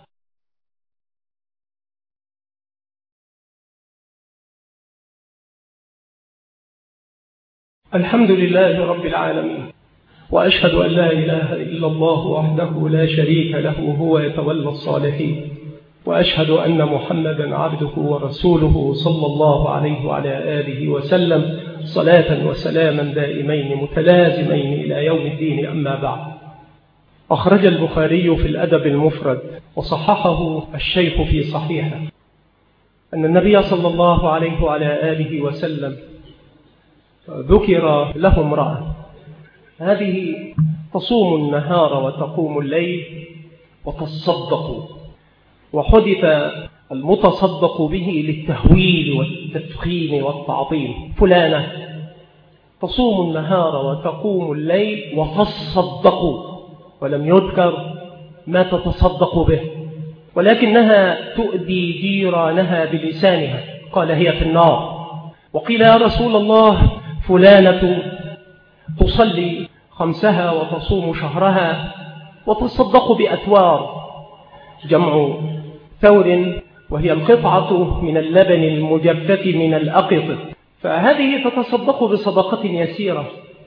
الحمد لله رب العالمين، وأشهد أن لا إله إلا الله وحده لا شريك له هو يتولى الصالحين، وأشهد أن محمدا عبده ورسوله صلى الله عليه وعلى آله وسلم صلاة وسلاما دائمين متلازمين إلى يوم الدين. أما بعد، أخرج البخاري في الأدب المفرد وصححه الشيخ في صحيحه أن النبي صلى الله عليه وعلى آله وسلم ذكر له امرأة هذه تصوم النهار وتقوم الليل وتصدق، وحدث المتصدق به للتهويل والتفخيم والتعظيم، فلانة تصوم النهار وتقوم الليل وتصدق، ولم يذكر ما تتصدق به، ولكنها تؤذي جيرانها بلسانها، قال هي في النار. وقيل يا رسول الله فلانة تصلي خمسها وتصوم شهرها وتصدق بأتوار، جمع ثور وهي القطعة من اللبن المجفف من الأقط، فهذه تتصدق بصدقة يسيرة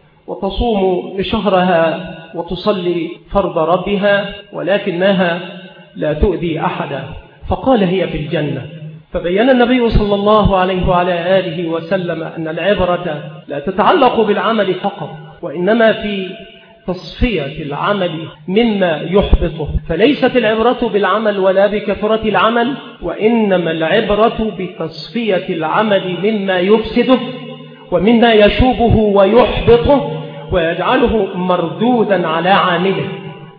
وتصوم شهرها وتصلي فرض ربها، ولكنها لا تؤذي أحدا، فقال هي في الجنة. فبين النبي صلى الله عليه وعلى آله وسلم أن العبرة لا تتعلق بالعمل فقط، وإنما في تصفية العمل مما يحبطه، فليست العبرة بالعمل ولا بكثرة العمل، وإنما العبرة بتصفية العمل مما يفسده ومما يشوبه ويحبطه ويجعله مردودا على عامله،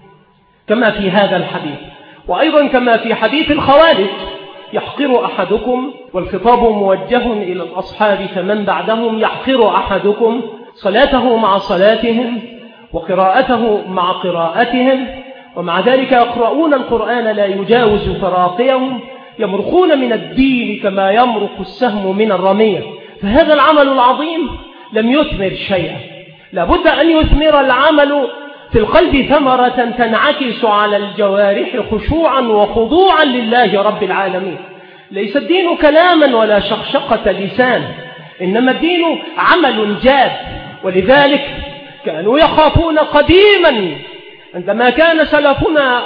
كما في هذا الحديث. وأيضا كما في حديث الخوارج يحقر أحدكم، والخطاب موجه إلى الأصحاب فمن بعدهم، يحقر أحدكم صلاته مع صلاتهم وقراءته مع قراءتهم، ومع ذلك يقرؤون القرآن لا يجاوز تراقيهم، يمرقون من الدين كما يمرق السهم من الرمية. فهذا العمل العظيم لم يثمر شيئا، لابد أن يثمر العمل في القلب ثمرة تنعكس على الجوارح خشوعا وخضوعا لله رب العالمين. ليس الدين كلاما ولا شقشقة لسان، إنما الدين عمل جاد. ولذلك كانوا يخافون قديما عندما كان سلفنا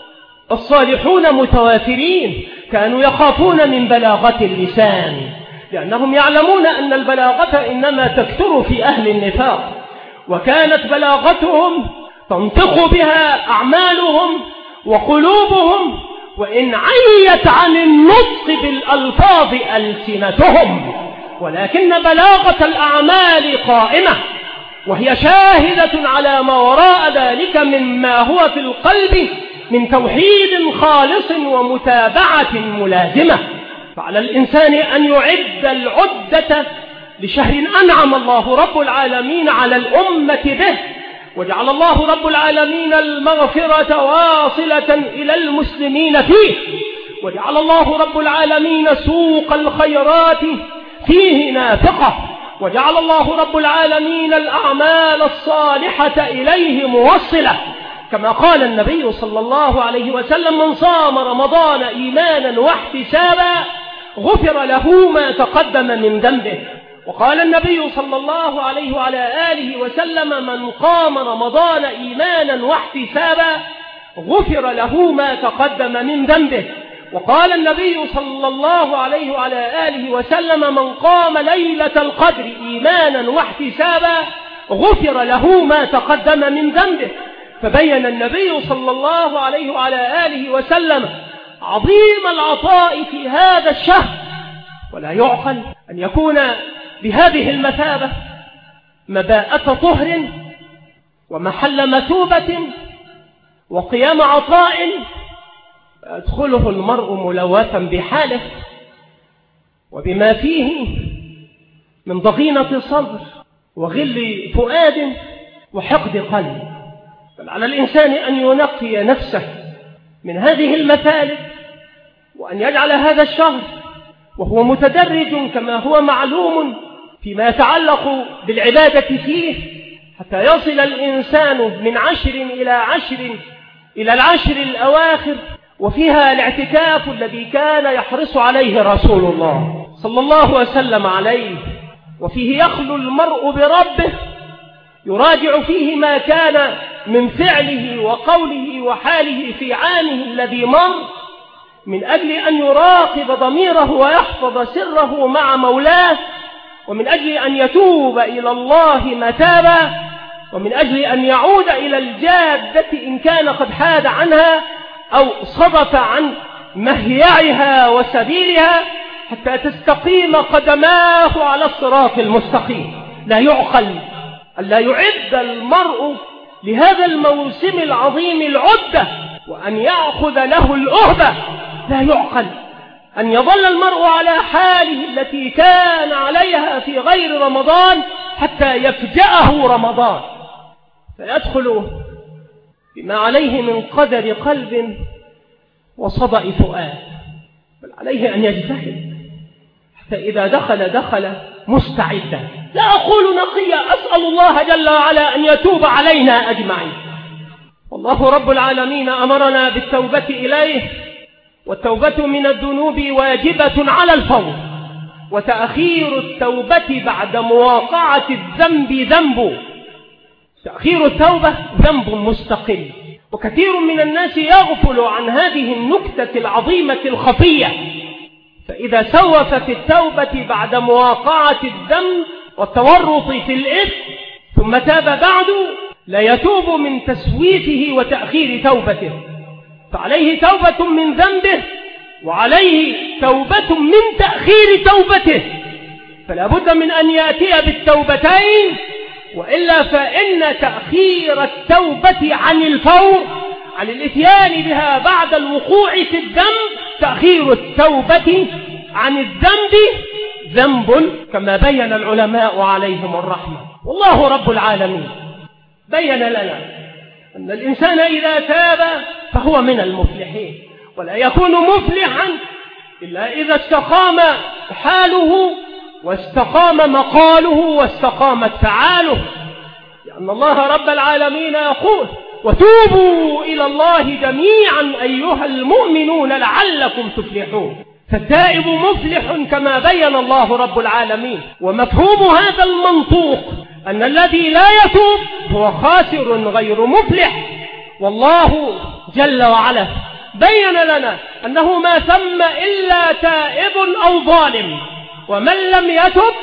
الصالحون متوافرين، كانوا يخافون من بلاغة اللسان، لأنهم يعلمون أن البلاغة إنما تكثر في أهل النفاق، وكانت بلاغتهم تنطق بها أعمالهم وقلوبهم، وإن عيت عن النطق بالألفاظ ألسنتهم، ولكن بلاغة الأعمال قائمة، وهي شاهدة على ما وراء ذلك مما هو في القلب من توحيد خالص ومتابعة ملازمة. فعلى الإنسان أن يعد العدة لشهر أنعم الله رب العالمين على الأمة به، وجعل الله رب العالمين المغفرة واصلة إلى المسلمين فيه، وجعل الله رب العالمين سوق الخيرات فيه نافقة، وجعل الله رب العالمين الأعمال الصالحة إليه موصلة، كما قال النبي صلى الله عليه وسلم: من صام رمضان إيمانا واحتسابا غفر له ما تقدم من ذنبه. وقال النبي صلى الله عليه وعلى آله وسلم: من قام رمضان إيمانا واحتسابا غفر له ما تقدم من ذنبه. وقال النبي صلى الله عليه وعلى آله وسلم: من قام ليلة القدر إيمانا واحتسابا غفر له ما تقدم من ذنبه. فبين النبي صلى الله عليه وعلى آله وسلم عظيم العطاء في هذا الشهر، ولا يعقل أن يكون بهذه المثابة مباءة طهر ومحل مثوبة وقيام عطاء يدخله المرء ملوثا بحاله وبما فيه من ضغينة صدر وغل فؤاد وحقد قلب. بل على الإنسان أن ينقي نفسه من هذه المثالب، وأن يجعل هذا الشهر وهو متدرج كما هو معلوم فيما يتعلق بالعبادة فيه، حتى يصل الإنسان من 10 إلى 10 إلى 10 الأواخر، وفيها الاعتكاف الذي كان يحرص عليه رسول الله صلى الله وسلم عليه، وفيه يخلو المرء بربه يراجع فيه ما كان من فعله وقوله وحاله في عامه الذي مر، من أجل أن يراقب ضميره ويحفظ سره مع مولاه، ومن أجل أن يتوب إلى الله متابا، ومن أجل أن يعود إلى الجادة إن كان قد حاد عنها أو صدف عن مهيعها وسبيلها، حتى تستقيم قدماه على الصراط المستقيم. لا يعقل ألا يعد المرء لهذا الموسم العظيم العدة وأن يأخذ له الأهبة. لا يعقل أن يظل المرء على حاله التي كان عليها في غير رمضان حتى يفجأه رمضان فيدخل بما عليه من قدر قلب وصدأ فؤاد. بل عليه أن يجتهد حتى إذا دخل مستعدا. لا أقول نقيا، أسأل الله جل وعلا أن يتوب علينا أجمعين. والله رب العالمين أمرنا بالتوبة إليه، والتوبة من الذنوب واجبة على الفور، وتأخير التوبة بعد مواقعة الذنب ذنب. تأخير التوبة ذنب مستقل، وكثير من الناس يغفل عن هذه النكتة العظيمة الخفية. فإذا سوف في التوبة بعد مواقعة الذنب والتورط في الإثم ثم تاب بعد، لا يتوب من تسويفه وتأخير توبته، فعليه توبة من ذنبه وعليه توبة من تأخير توبته. فلا بد من أن يأتي بالتوبتين، وإلا فإن تأخير التوبة عن الفور، عن الإتيان بها بعد الوقوع في الذنب، تأخير التوبة عن الذنب ذنب كما بين العلماء عليهم الرحمة. والله رب العالمين بين لنا أن الإنسان إذا تاب فهو من المفلحين، ولا يكون مفلحا إلا إذا استقام حاله واستقام مقاله واستقامت فعاله، لأن الله رب العالمين يقول: وتوبوا إلى الله جميعا أيها المؤمنون لعلكم تفلحون. فالتائب مفلح كما بين الله رب العالمين. ومفهوم هذا المنطوق أن الذي لا يتوب هو خاسر غير مفلح. والله جل وعلا بين لنا أنه ما ثم إلا تائب أو ظالم، ومن لم يتب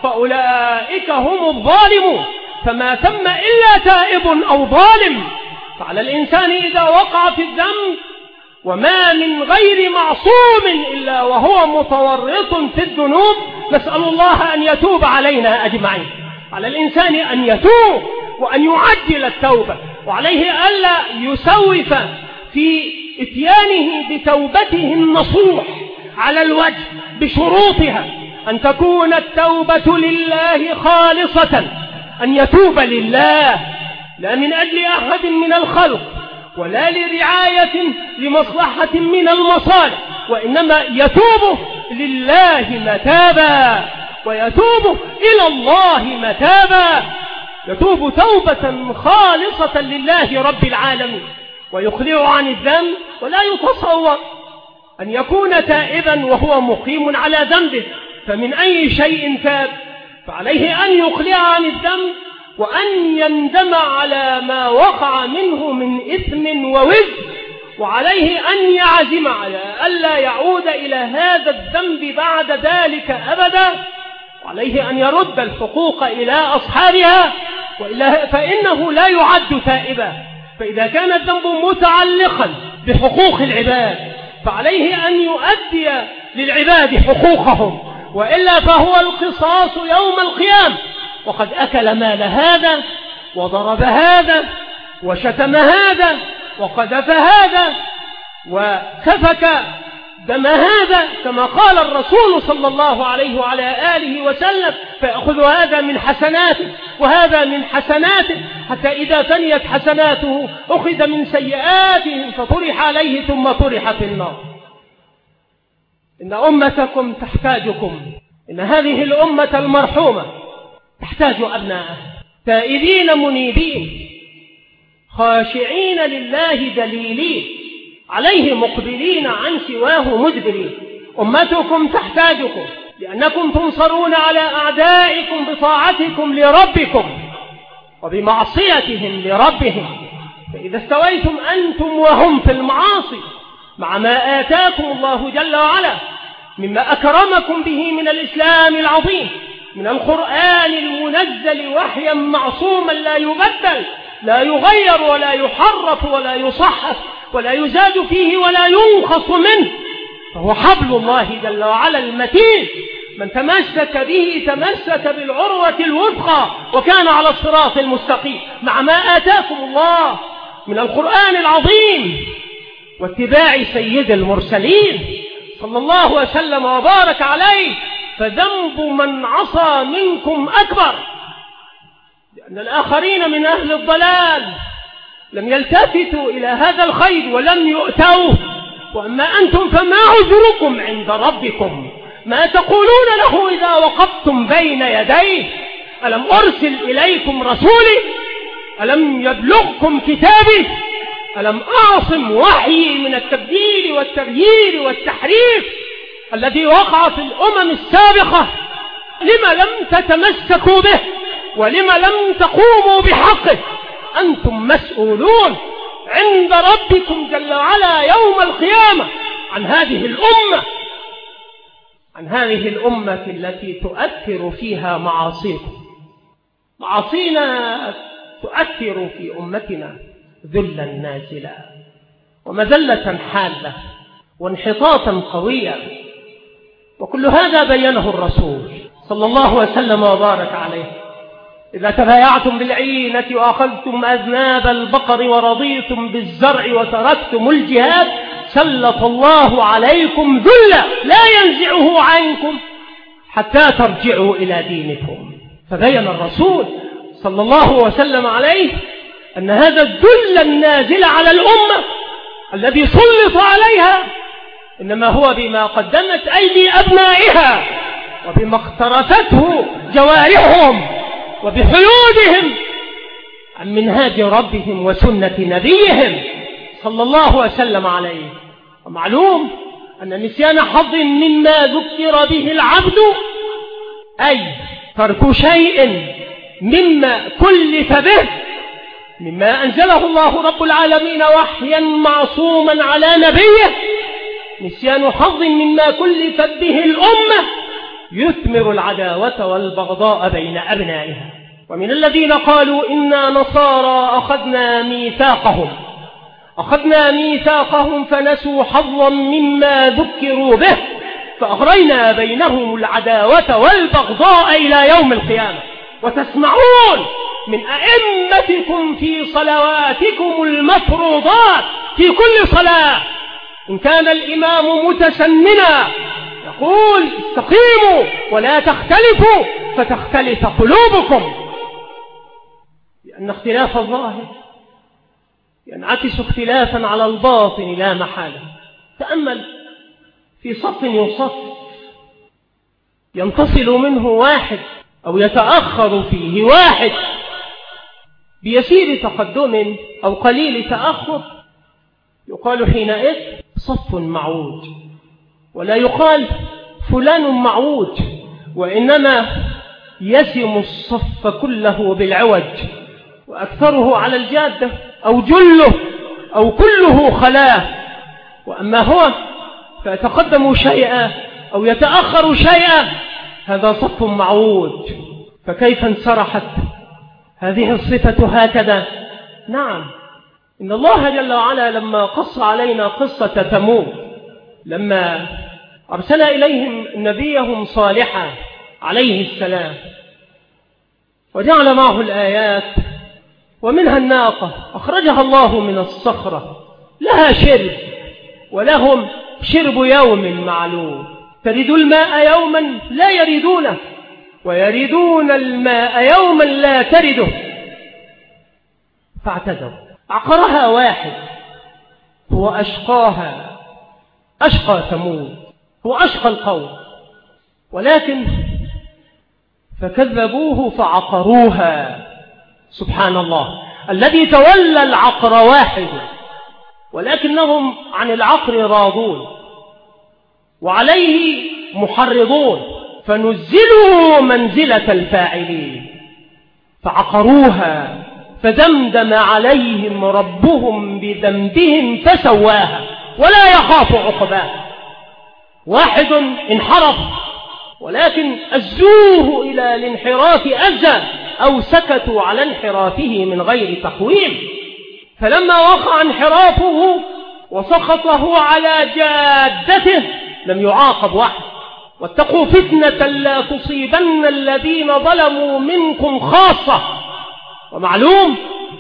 فأولئك هم الظالمون. فما ثم إلا تائب أو ظالم. فعلى الإنسان إذا وقع في الذنب، وما من غير معصوم إلا وهو متورط في الذنوب، نسأل الله أن يتوب علينا أجمعين. على الإنسان أن يتوب وأن يعجل التوبة، وعليه ألا يسوف في إتيانه بتوبته النصوح على الوجه بشروطها: أن تكون التوبة لله خالصة، أن يتوب لله لا من أجل أحد من الخلق ولا لرعاية لمصلحة من المصالح، وإنما يتوب لله متابا، ويتوب إلى الله متابا، يتوب توبة خالصة لله رب العالمين ويخلع عن الذنب. ولا يتصور أن يكون تائبا وهو مقيم على ذنبه، فمن أي شيء تاب؟ فعليه أن يخلع عن الذنب وأن يندم على ما وقع منه من إثم ووزر، وعليه أن يعزم على ألا يعود إلى هذا الذنب بعد ذلك أبدا، وعليه أن يرد الحقوق إلى أصحابها، وإلا فإنه لا يعد تائبا. فإذا كان الذنب متعلقا بحقوق العباد فعليه أن يؤدي للعباد حقوقهم، وإلا فهو القصاص يوم القيامة. وقد أكل مال هذا وضرب هذا وشتم هذا وقذف هذا وسفك دم هذا، كما قال الرسول صلى الله عليه وعلى آله وسلم: فيأخذ هذا من حسناته وهذا من حسناته، حتى إذا فنيت حسناته أخذ من سيئاتهم فطرح عليه ثم طرح في النار. إن أمتكم تحتاجكم، إن هذه الأمة المرحومة تحتاج أبناءها تائبين منيبين خاشعين لله دليلين عليه مقبلين عن سواه مدبرين. أمتكم تحتاجكم لأنكم تنصرون على أعدائكم بطاعتكم لربكم وبمعصيتهم لربهم. فإذا استويتم أنتم وهم في المعاصي مع ما آتاكم الله جل وعلا مما أكرمكم به من الإسلام العظيم، من القرآن المنزل وحيا معصوما لا يبدل لا يغير ولا يحرف ولا يصحف ولا يزاد فيه ولا ينقص منه، فهو حبل الله جل وعلا المتين، من تمسك به تمسك بالعروة الوثقى وكان على الصراط المستقيم. مع ما آتاكم الله من القرآن العظيم واتباع سيد المرسلين صلى الله وسلم وبارك عليه، فذنب من عصى منكم أكبر، لأن الآخرين من أهل الضلال لم يلتفتوا إلى هذا الخير ولم يؤتوه، وأما أنتم فما عذركم عند ربكم؟ ما تقولون له إذا وقفتم بين يديه؟ ألم أرسل إليكم رسولي؟ ألم يبلغكم كتابي؟ ألم أعصم وحيي من التبديل والتغيير والتحريف الذي وقع في الأمم السابقة؟ لما لم تتمسكوا به ولما لم تقوموا بحقه؟ أنتم مسؤولون عند ربكم جل وعلا يوم القيامة عن هذه الأمة، عن هذه الأمة التي تؤثر فيها معاصيكم. معاصينا تؤثر في أمتنا ذلا نازلا ومذلة حالة وانحطاطا قويا، وكل هذا بينه الرسول صلى الله وسلم وبارك عليه: إذا تبايعتم بالعينة وأخذتم أذناب البقر ورضيتم بالزرع وتركتم الجهاد سلط الله عليكم ذلا لا ينزعه عنكم حتى ترجعوا إلى دينكم. فبين الرسول صلى الله وسلم عليه أن هذا الذل النازل على الأمة الذي سلط عليها إنما هو بما قدمت أيدي أبنائها وبما اقترفته جوارحهم وبحيودهم عن منهاج ربهم وسنة نبيهم صلى الله وسلم عليه. ومعلوم أن نسيان حظ مما ذكر به العبد أي ترك شيء مما كلف به مما أنزله الله رب العالمين وحيا معصوما على نبيه، نسيان حظ مما كلفت به الأمة يثمر العداوة والبغضاء بين أبنائها. ومن الذين قالوا إنا نصارى أخذنا ميثاقهم فنسوا حظا مما ذكروا به فأغرينا بينهم العداوة والبغضاء إلى يوم القيامة. وتسمعون من أئمتكم في صلواتكم المفروضات في كل صلاة إن كان الإمام متسننا يقول: استقيموا ولا تختلفوا فتختلف قلوبكم، لأن اختلاف الظاهر ينعكس اختلافا على الباطن لا محالة. تأمل في صف يصف ينتصل منه واحد أو يتأخر فيه واحد بيسير تقدم أو قليل تأخر، يقال حينئذ صف معوج، ولا يقال فلان معوج، وإنما يسم الصف كله بالعوج، وأكثره على الجادة أو جله أو كله خلاف. وأما هو فيتقدم شيئا أو يتأخر شيئا، هذا صف معوج. فكيف انسرحت هذه الصفة هكذا؟ نعم، إن الله جل وعلا لما قص علينا قصة ثمود، لما أرسل إليهم نبيهم صالحا عليه السلام وجعل معه الآيات، ومنها الناقة أخرجها الله من الصخرة لها شرب ولهم شرب يوم معلوم، ترد الماء يوما لا يريدونه ويريدون الماء يوما لا ترده، فاعتذروا. عقرها واحد هو أشقاها، أشقى ثمود، هو أشقى القوم، ولكن فكذبوه فعقروها. سبحان الله، الذي تولى العقر واحد، ولكنهم عن العقر راضون وعليه محرضون، فنزلوا منزلة الفاعلين. فعقروها فدمدم عليهم ربهم بذنبهم فسواها ولا يخاف عقباها. واحد انحرف، ولكن أزوه إلى الانحراف أزا، أو سكتوا على انحرافه من غير تقويم. فلما وقع انحرافه وسخطه على جادته لم يعاقب واحد. واتقوا فتنة لا تصيبن الذين ظلموا منكم خاصة. ومعلوم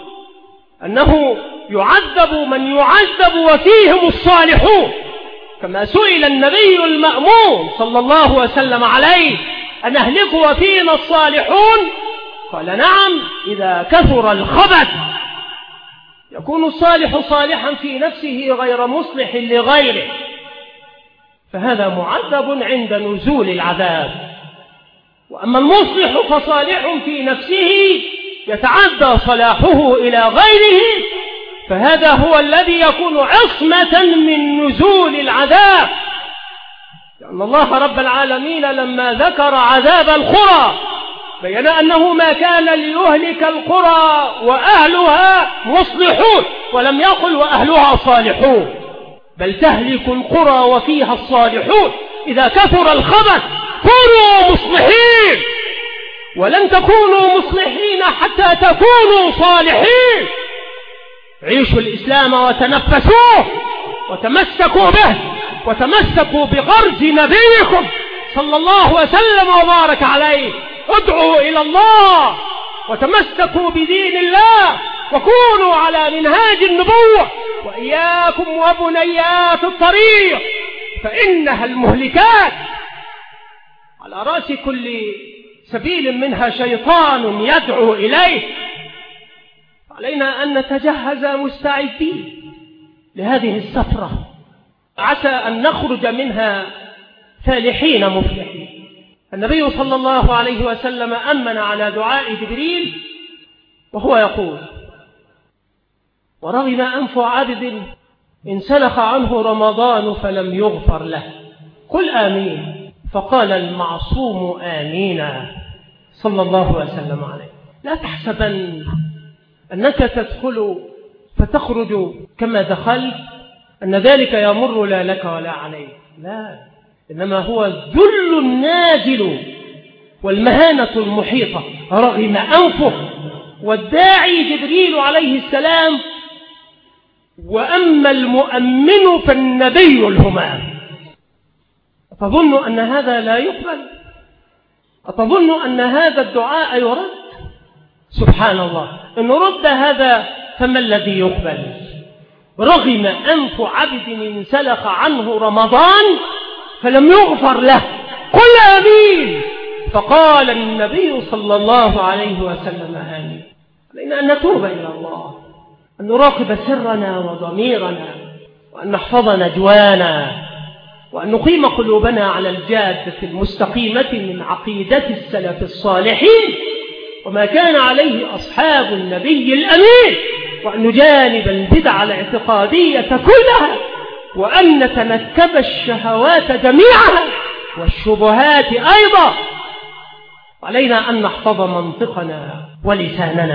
أنه يعذب من يعذب وفيهم الصالحون، كما سئل النبي المأمون صلى الله وسلم عليه: أن أهلك وفينا الصالحون؟ قال: نعم، إذا كثر الخبث. يكون الصالح صالحا في نفسه غير مصلح لغيره، فهذا معذب عند نزول العذاب. وأما المصلح فصالح في نفسه يتعدى صلاحه إلى غيره، فهذا هو الذي يكون عصمة من نزول العذاب. لأن الله رب العالمين لما ذكر عذاب القرى بيّن أنه ما كان ليهلك القرى وأهلها مصلحون، ولم يقل وأهلها صالحون، بل تهلك القرى وفيها الصالحون. إذا كثر الخبث كونوا مصلحين، ولن تكونوا مصلحين حتى تكونوا صالحين. عيشوا الإسلام وتنفسوه وتمسكوا به، وتمسكوا بغرز نبيكم صلى الله وسلم وبارك عليه. ادعوا إلى الله وتمسكوا بدين الله، وكونوا على منهاج النبوة، وإياكم وبنيات الطريق فإنها المهلكات. على رأس كل سبيل منها شيطان يدعو إليه. علينا أن نتجهز مستعدين لهذه السفرة، عسى أن نخرج منها فالحين مفلحين. النبي صلى الله عليه وسلم أمن على دعاء جبريل وهو يقول: ورغم أنف عبد انسلخ عنه رمضان فلم يغفر له، قل آمين. فقال المعصوم آمين صلى الله وسلم عليه. لا تحسبن أنك تدخل فتخرج كما دخلت أن ذلك يمر لا لك ولا عليك، لا، إنما هو الذل النازل والمهانة المحيطة رغم أنفه. والداعي جبريل عليه السلام، وأما المؤمن فالنبي الهمام. أتظن أن هذا لا يقبل؟ أتظن أن هذا الدعاء يرد؟ سبحان الله، إن رد هذا فما الذي يقبل؟ رغم أنف عبد انسلخ عنه رمضان فلم يغفر له، قل آمين. فقال النبي صلى الله عليه وسلم: آمين. علينا أن نتوب إلى الله، أن نراقب سرنا وضميرنا، وأن نحفظ نجوانا، وأن نقيم قلوبنا على الجادة المستقيمة من عقيدة السلف الصالحين وما كان عليه أصحاب النبي الأمين، وأن نجانب البدع الاعتقادية كلها، وأن نتنكب الشهوات جميعها والشبهات أيضا. علينا أن نحفظ منطقنا ولساننا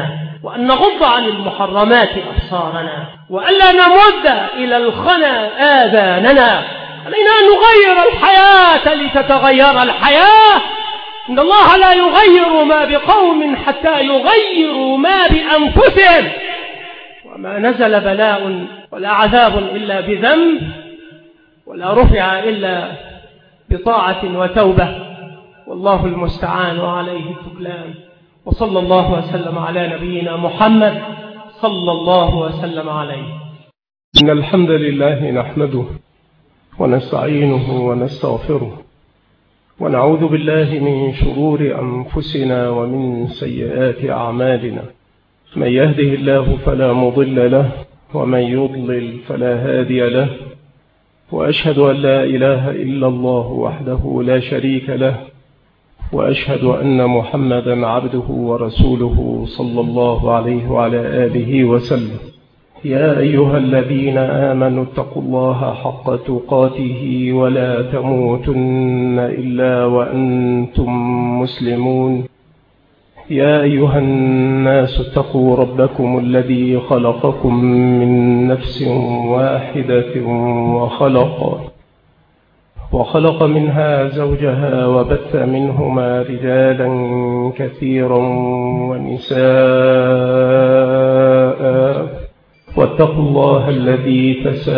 وأن نغض عن المحرمات أبصارنا، وألا نمد إلى الخنا آذاننا. علينا أن نغير الحياة لتتغير الحياة. إن الله لا يغير ما بقوم حتى يغيروا ما بأنفسهم، وما نزل بلاء ولا عذاب إلا بذنب، ولا رفع إلا بطاعة وتوبة، والله المستعان وعليه التكلان. وصلى الله وسلم على نبينا محمد صلى الله وسلم عليه. إن الحمد لله نحمده ونستعينه ونستغفره، ونعوذ بالله من شرور أنفسنا ومن سيئات أعمالنا. من يهده الله فلا مضل له، ومن يضلل فلا هادي له، وأشهد أن لا إله إلا الله وحده لا شريك له، وأشهد أن محمدا عبده ورسوله صلى الله عليه وعلى آله وسلم. يا أيها الذين آمنوا اتقوا الله حق تقاته ولا تموتن إلا وأنتم مسلمون. يا أيها الناس اتقوا ربكم الذي خلقكم من نفس واحدة وخلق منها زوجها، وبث منهما رجالا كثيرا ونساء، واتقوا الله الذي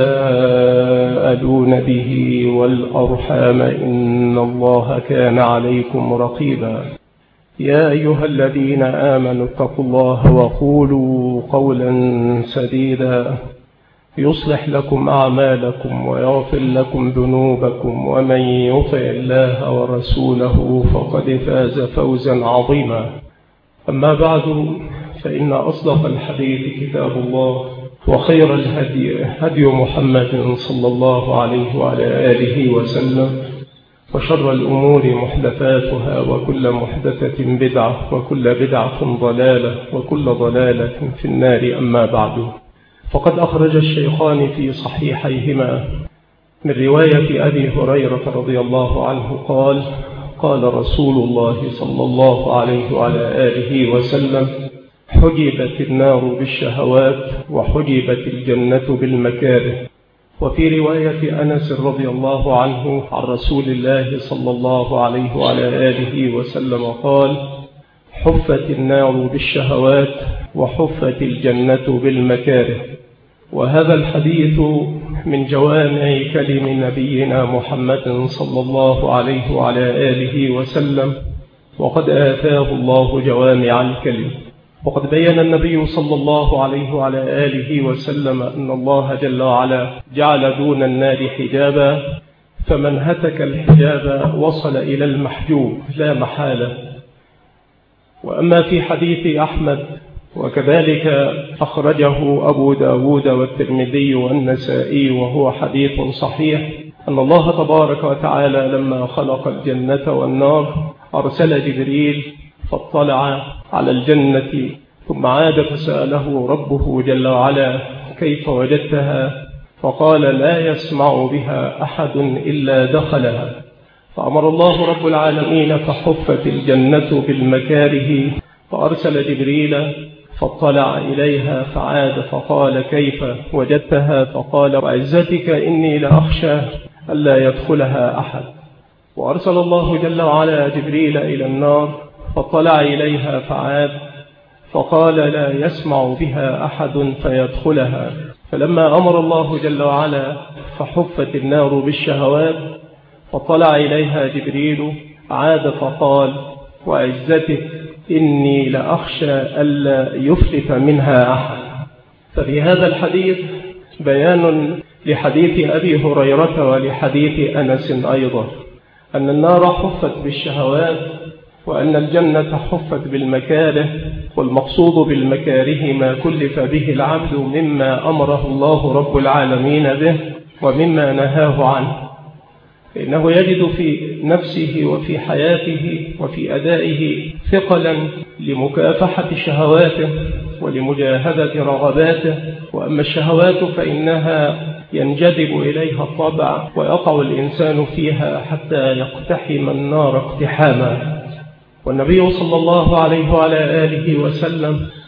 تساءلون به والأرحام إن الله كان عليكم رقيبا. يا أيها الذين آمنوا اتقوا الله وقولوا قولا سديدا يصلح لكم أعمالكم ويغفر لكم ذنوبكم، ومن يطع الله ورسوله فقد فاز فوزا عظيما. أما بعد، فإن أصدق الحديث كتاب الله، وخير الهدي هدي محمد صلى الله عليه وعلى آله وسلم، وشر الأمور محدثاتها، وكل محدثة بدعة، وكل بدعة ضلالة، وكل ضلالة في النار. أما بعد، فقد أخرج الشيخان في صحيحيهما من رواية أبي هريرة رضي الله عنه قال: قال رسول الله صلى الله عليه وعلى آله وسلم: حجبت النار بالشهوات، وحجبت الجنة بالمكاره. وفي رواية أنس رضي الله عنه عن رسول الله صلى الله عليه وعلى آله وسلم قال: حفت النار بالشهوات، وحفت الجنة بالمكاره. وهذا الحديث من جوامع كلم نبينا محمد صلى الله عليه وعلى آله وسلم، وقد آتاه الله جوامع الكلم. وقد بين النبي صلى الله عليه وعلى آله وسلم أن الله جل وعلا جعل دون النار حجابا، فمن هتك الحجاب وصل إلى المحجوب لا محالة. وأما في حديث أحمد، وكذلك أخرجه أبو داود والترمذي والنسائي وهو حديث صحيح، أن الله تبارك وتعالى لما خلق الجنة والنار أرسل جبريل فاطلع على الجنة، ثم عاد فسأله ربه جل وعلا: كيف وجدتها؟ فقال: لا يسمع بها أحد إلا دخلها. فأمر الله رب العالمين فحفت الجنة بالمكاره، فأرسل جبريل فاطلع إليها فعاد فقال: كيف وجدتها؟ فقال: وعزتك إني لأخشى ألا يدخلها أحد. وأرسل الله جل وعلا جبريل إلى النار فاطلع إليها فعاد فقال: لا يسمع بها أحد فيدخلها. فلما أمر الله جل وعلا فحفت النار بالشهوات، فاطلع إليها جبريل عاد فقال: وعزتك إني لأخشى ألا يفلت منها أحد. ففي هذا الحديث بيان لحديث أبي هريرة ولحديث أنس أيضا، أن النار حفت بالشهوات، وأن الجنة حفت بالمكاره. والمقصود بالمكاره ما كلف به العبد مما أمره الله رب العالمين به ومما نهاه عنه، فإنه يجد في نفسه وفي حياته وفي أدائه ثقلا لمكافحة شهواته ولمجاهدة رغباته. وأما الشهوات فإنها ينجذب إليها الطبع، ويقع الإنسان فيها حتى يقتحم النار اقتحاما. والنبي صلى الله عليه وعلى آله وسلم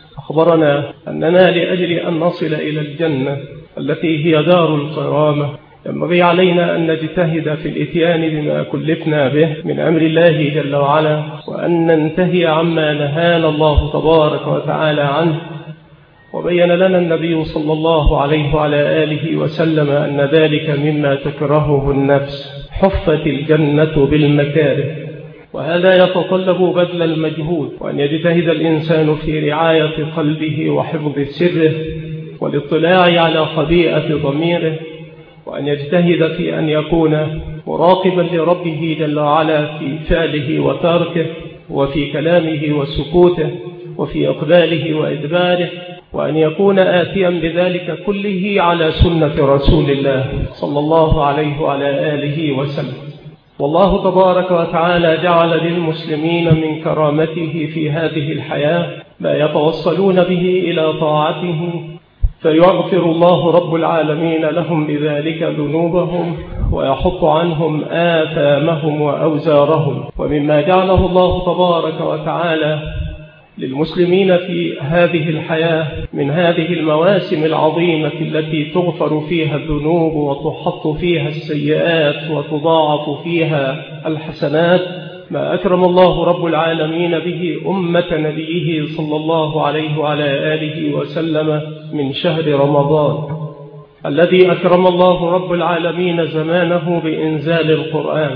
أخبرنا أننا لأجل أن نصل إلى الجنة التي هي دار الكرامة ينبغي علينا أن نجتهد في الإتيان بما كلفنا به من أمر الله جل وعلا، وأن ننتهي عما نهانا الله تبارك وتعالى عنه. وبين لنا النبي صلى الله عليه وعلى آله وسلم أن ذلك مما تكرهه النفس، حفت الجنة بالمكاره، وهذا يتطلب بذل المجهود، وأن يجتهد الإنسان في رعاية قلبه وحفظ سره والاطلاع على خبيئة ضميره، وأن يجتهد في أن يكون مراقبا لربه جل وعلا في فعله وتركه، وفي كلامه وسكوته، وفي إقباله وإدباره، وأن يكون آتيا بذلك كله على سنة رسول الله صلى الله عليه وعلى آله وسلم. والله تبارك وتعالى جعل للمسلمين من كرامته في هذه الحياة ما يتوصلون به إلى طاعته، فيغفر الله رب العالمين لهم بذلك ذنوبهم ويحط عنهم آثامهم وأوزارهم. ومما جعله الله تبارك وتعالى للمسلمين في هذه الحياة من هذه المواسم العظيمة التي تغفر فيها الذنوب وتحط فيها السيئات وتضاعف فيها الحسنات، ما أكرم الله رب العالمين به أمة نبيه صلى الله عليه وعلى آله وسلم من شهر رمضان الذي أكرم الله رب العالمين زمانه بإنزال القرآن،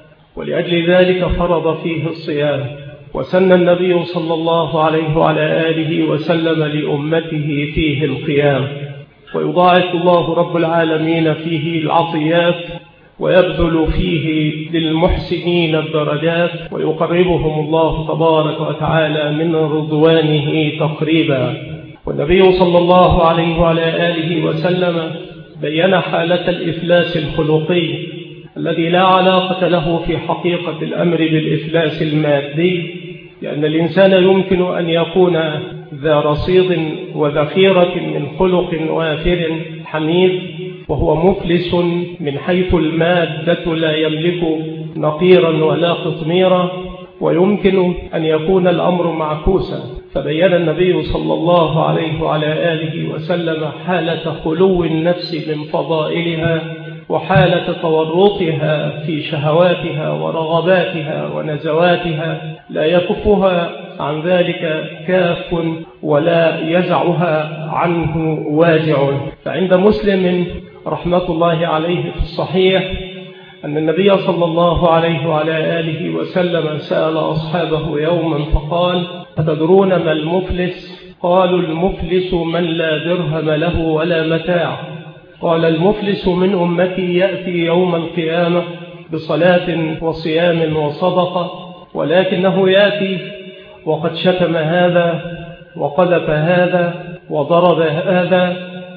ولأجل ذلك فرض فيه الصيام، وسن النبي صلى الله عليه وعلى آله وسلم لأمته فيه القيام، ويضاعف الله رب العالمين فيه العطيات، ويبذل فيه للمحسنين الدرجات، ويقربهم الله تبارك وتعالى من رضوانه تقريبا. والنبي صلى الله عليه وعلى آله وسلم بيّن حالة الإفلاس الخلقي الذي لا علاقة له في حقيقة الأمر بالإفلاس المادي، لأن الإنسان يمكن أن يكون ذا رصيد وذخيرة من خلق وافر حميد، وهو مفلس من حيث المادة لا يملك نقيرا ولا قطميرا، ويمكن أن يكون الأمر معكوسا. فبين النبي صلى الله عليه وعلى آله وسلم حالة خلو النفس من فضائلها، وحالة تورطها في شهواتها ورغباتها ونزواتها، لا يكفها عن ذلك كاف ولا يزعها عنه واجع. فعند مسلم رحمة الله عليه في الصحيح أن النبي صلى الله عليه وعلى آله وسلم سأل أصحابه يوما فقال: أتدرون ما المفلس؟ قالوا: المفلس من لا درهم له ولا متاع. قال: المفلس من أمتي يأتي يوم القيامة بصلاة وصيام وصدقة، ولكنه يأتي وقد شتم هذا وقذف هذا وضرب هذا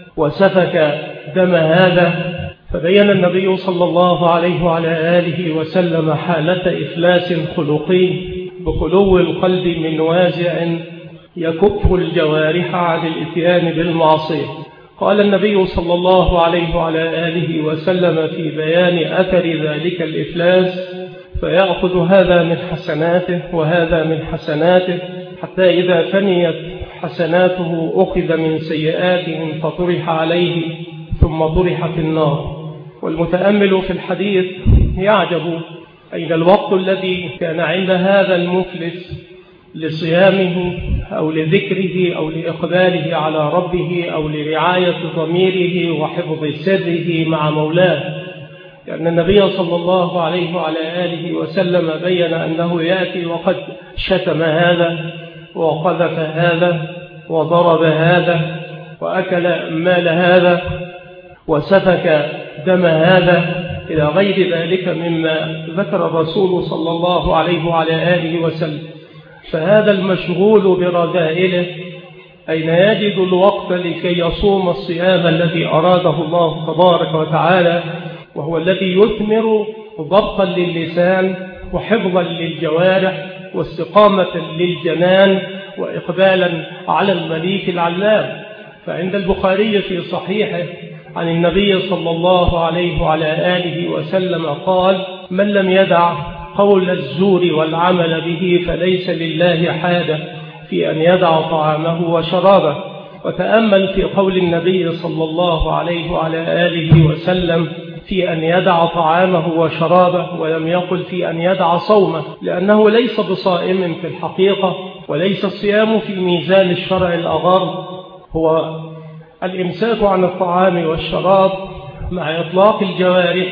وسفك دم هذا. فبين النبي صلى الله عليه وعلى آله وسلم حالة إفلاس خلقي بخلو القلب من وازع يكف الجوارح عن الإتيان بالمعصية. قال النبي صلى الله عليه وعلى آله وسلم في بيان أثر ذلك الإفلاس: فيأخذ هذا من حسناته وهذا من حسناته، حتى إذا فنيت حسناته أخذ من سيئاتهم فطرح عليه ثم طرح في النار. والمتأمل في الحديث يعجب أين الوقت الذي كان عند هذا المفلس لصيامه أو لذكره أو لإقباله على ربه أو لرعاية ضميره وحفظ سره مع مولاه، لأن النبي صلى الله عليه وعلى آله وسلم بين أنه يأتي وقد شتم هذا وقذف هذا وضرب هذا وأكل مال هذا وسفك دم هذا إلى غير ذلك مما ذكر الرسول صلى الله عليه وعلى آله وسلم. فهذا المشغول برذائله أين يجد الوقت لكي يصوم الصيام الذي أراده الله تبارك وتعالى، وهو الذي يثمر ضبطا للسان وحفظا للجوارح واستقامة للجنان وإقبالا على المليك العلام. فعند البخاري في صحيحه عن النبي صلى الله عليه وعلى آله وسلم قال: من لم يدع قول الزور والعمل به فليس لله حاجة في أن يدع طعامه وشرابه. وتأمل في قول النبي صلى الله عليه وعلى آله وسلم في أن يدع طعامه وشرابه، ولم يقل في أن يدع صومه، لأنه ليس بصائم في الحقيقة، وليس الصيام في ميزان الشرع الأغر، هو الإمساك عن الطعام والشراب مع إطلاق الجوارح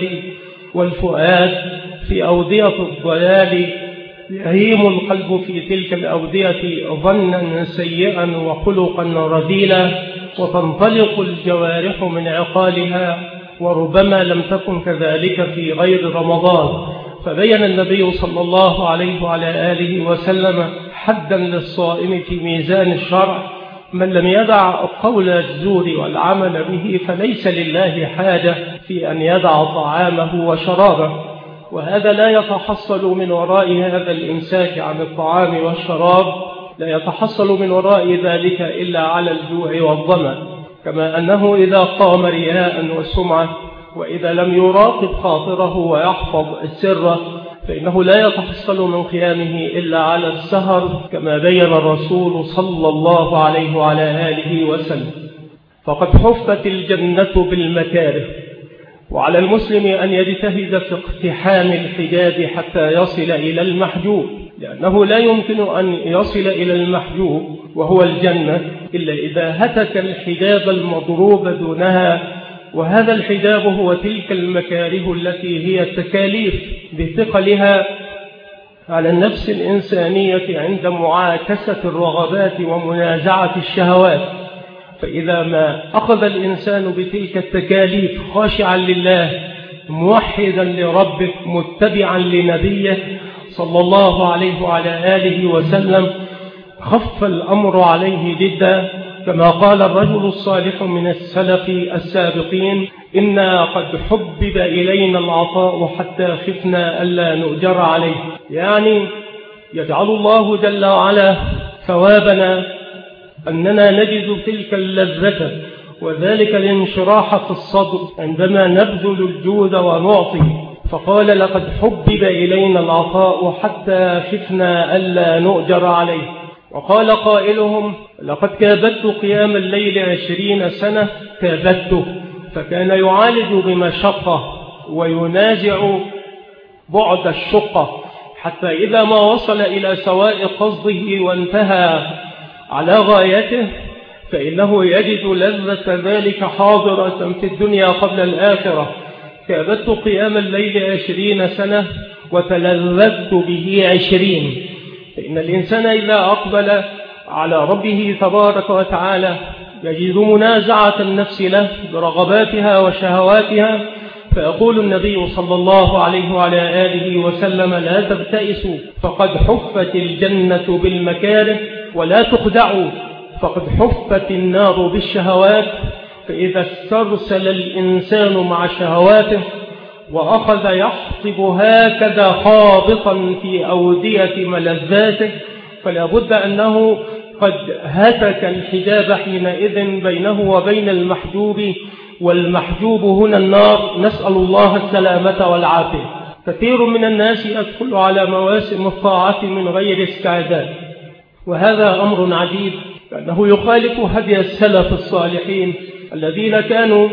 والفؤاد في أودية الضلال. يهيم القلب في تلك الأودية ظنا سيئا وخلقا رذيلا، وتنطلق الجوارح من عقالها، وربما لم تكن كذلك في غير رمضان. فبين النبي صلى الله عليه وعلى آله وسلم حدا للصائم في ميزان الشرع: من لم يدع قول الزور والعمل به فليس لله حاجة في أن يدع طعامه وشرابه. وهذا لا يتحصل من وراء هذا الإمساك عن الطعام والشراب، لا يتحصل من وراء ذلك إلا على الجوع والظمأ، كما أنه إذا قام رياء وسمعة، وإذا لم يراقب خاطره ويحفظ السر، فإنه لا يتحصل من قيامه إلا على السهر، كما بين الرسول صلى الله عليه وعلى آله وسلم. فقد حفت الجنة بالمكاره، وعلى المسلم أن يجتهد في اقتحام الحجاب حتى يصل إلى المحجوب، لأنه لا يمكن أن يصل إلى المحجوب وهو الجنة إلا إذا هتك الحجاب المضروب دونها. وهذا الحجاب هو تلك المكاره التي هي التكاليف بثقلها على النفس الإنسانية عند معاكسة الرغبات ومنازعة الشهوات. فإذا ما أخذ الإنسان بتلك التكاليف خاشعا لله، موحدا لربه، متبعا لنبيه صلى الله عليه وعلى آله وسلم، خف الأمر عليه جدا، كما قال الرجل الصالح من السلف السابقين: إنا قد حبب إلينا العطاء حتى خفنا ألا نؤجر عليه. يعني يجعل الله جل وعلا ثوابنا أننا نجد تلك اللذة وذلك الانشراح في الصدر عندما نبذل الجود ونعطي. فقال: لقد حبب إلينا العطاء حتى خفنا ألا نؤجر عليه. وقال قائلهم: لقد كابدت قيام الليل 20 سنة كابدته. فكان يعالج بمشقة وينازع بعد الشقة، حتى إذا ما وصل إلى سواء قصده وانتهى على غايته فإنه يجد لذة ذلك حاضرة في الدنيا قبل الآخرة. كابدت قيام الليل 20 سنة وتلذذت به 20. فإن الإنسان إذا أقبل على ربه تبارك وتعالى يجد منازعة النفس له برغباتها وشهواتها. فيقول النبي صلى الله عليه وعلى آله وسلم: لا تبتئسوا فقد حفت الجنة بالمكاره، ولا تخدعوا فقد حفت النار بالشهوات. فإذا استرسل الإنسان مع شهواته وأخذ يحطب هكذا خابطا في أودية ملذاته، فلا بد أنه قد هتك الحجاب حينئذ بينه وبين المحجوب، والمحجوب هنا النار، نسأل الله السلامة والعافية. كثير من الناس يدخل على مواسم الطاعة من غير استعداد، وهذا أمر عجيب، لأنه يخالف هدي السلف الصالحين الذين كانوا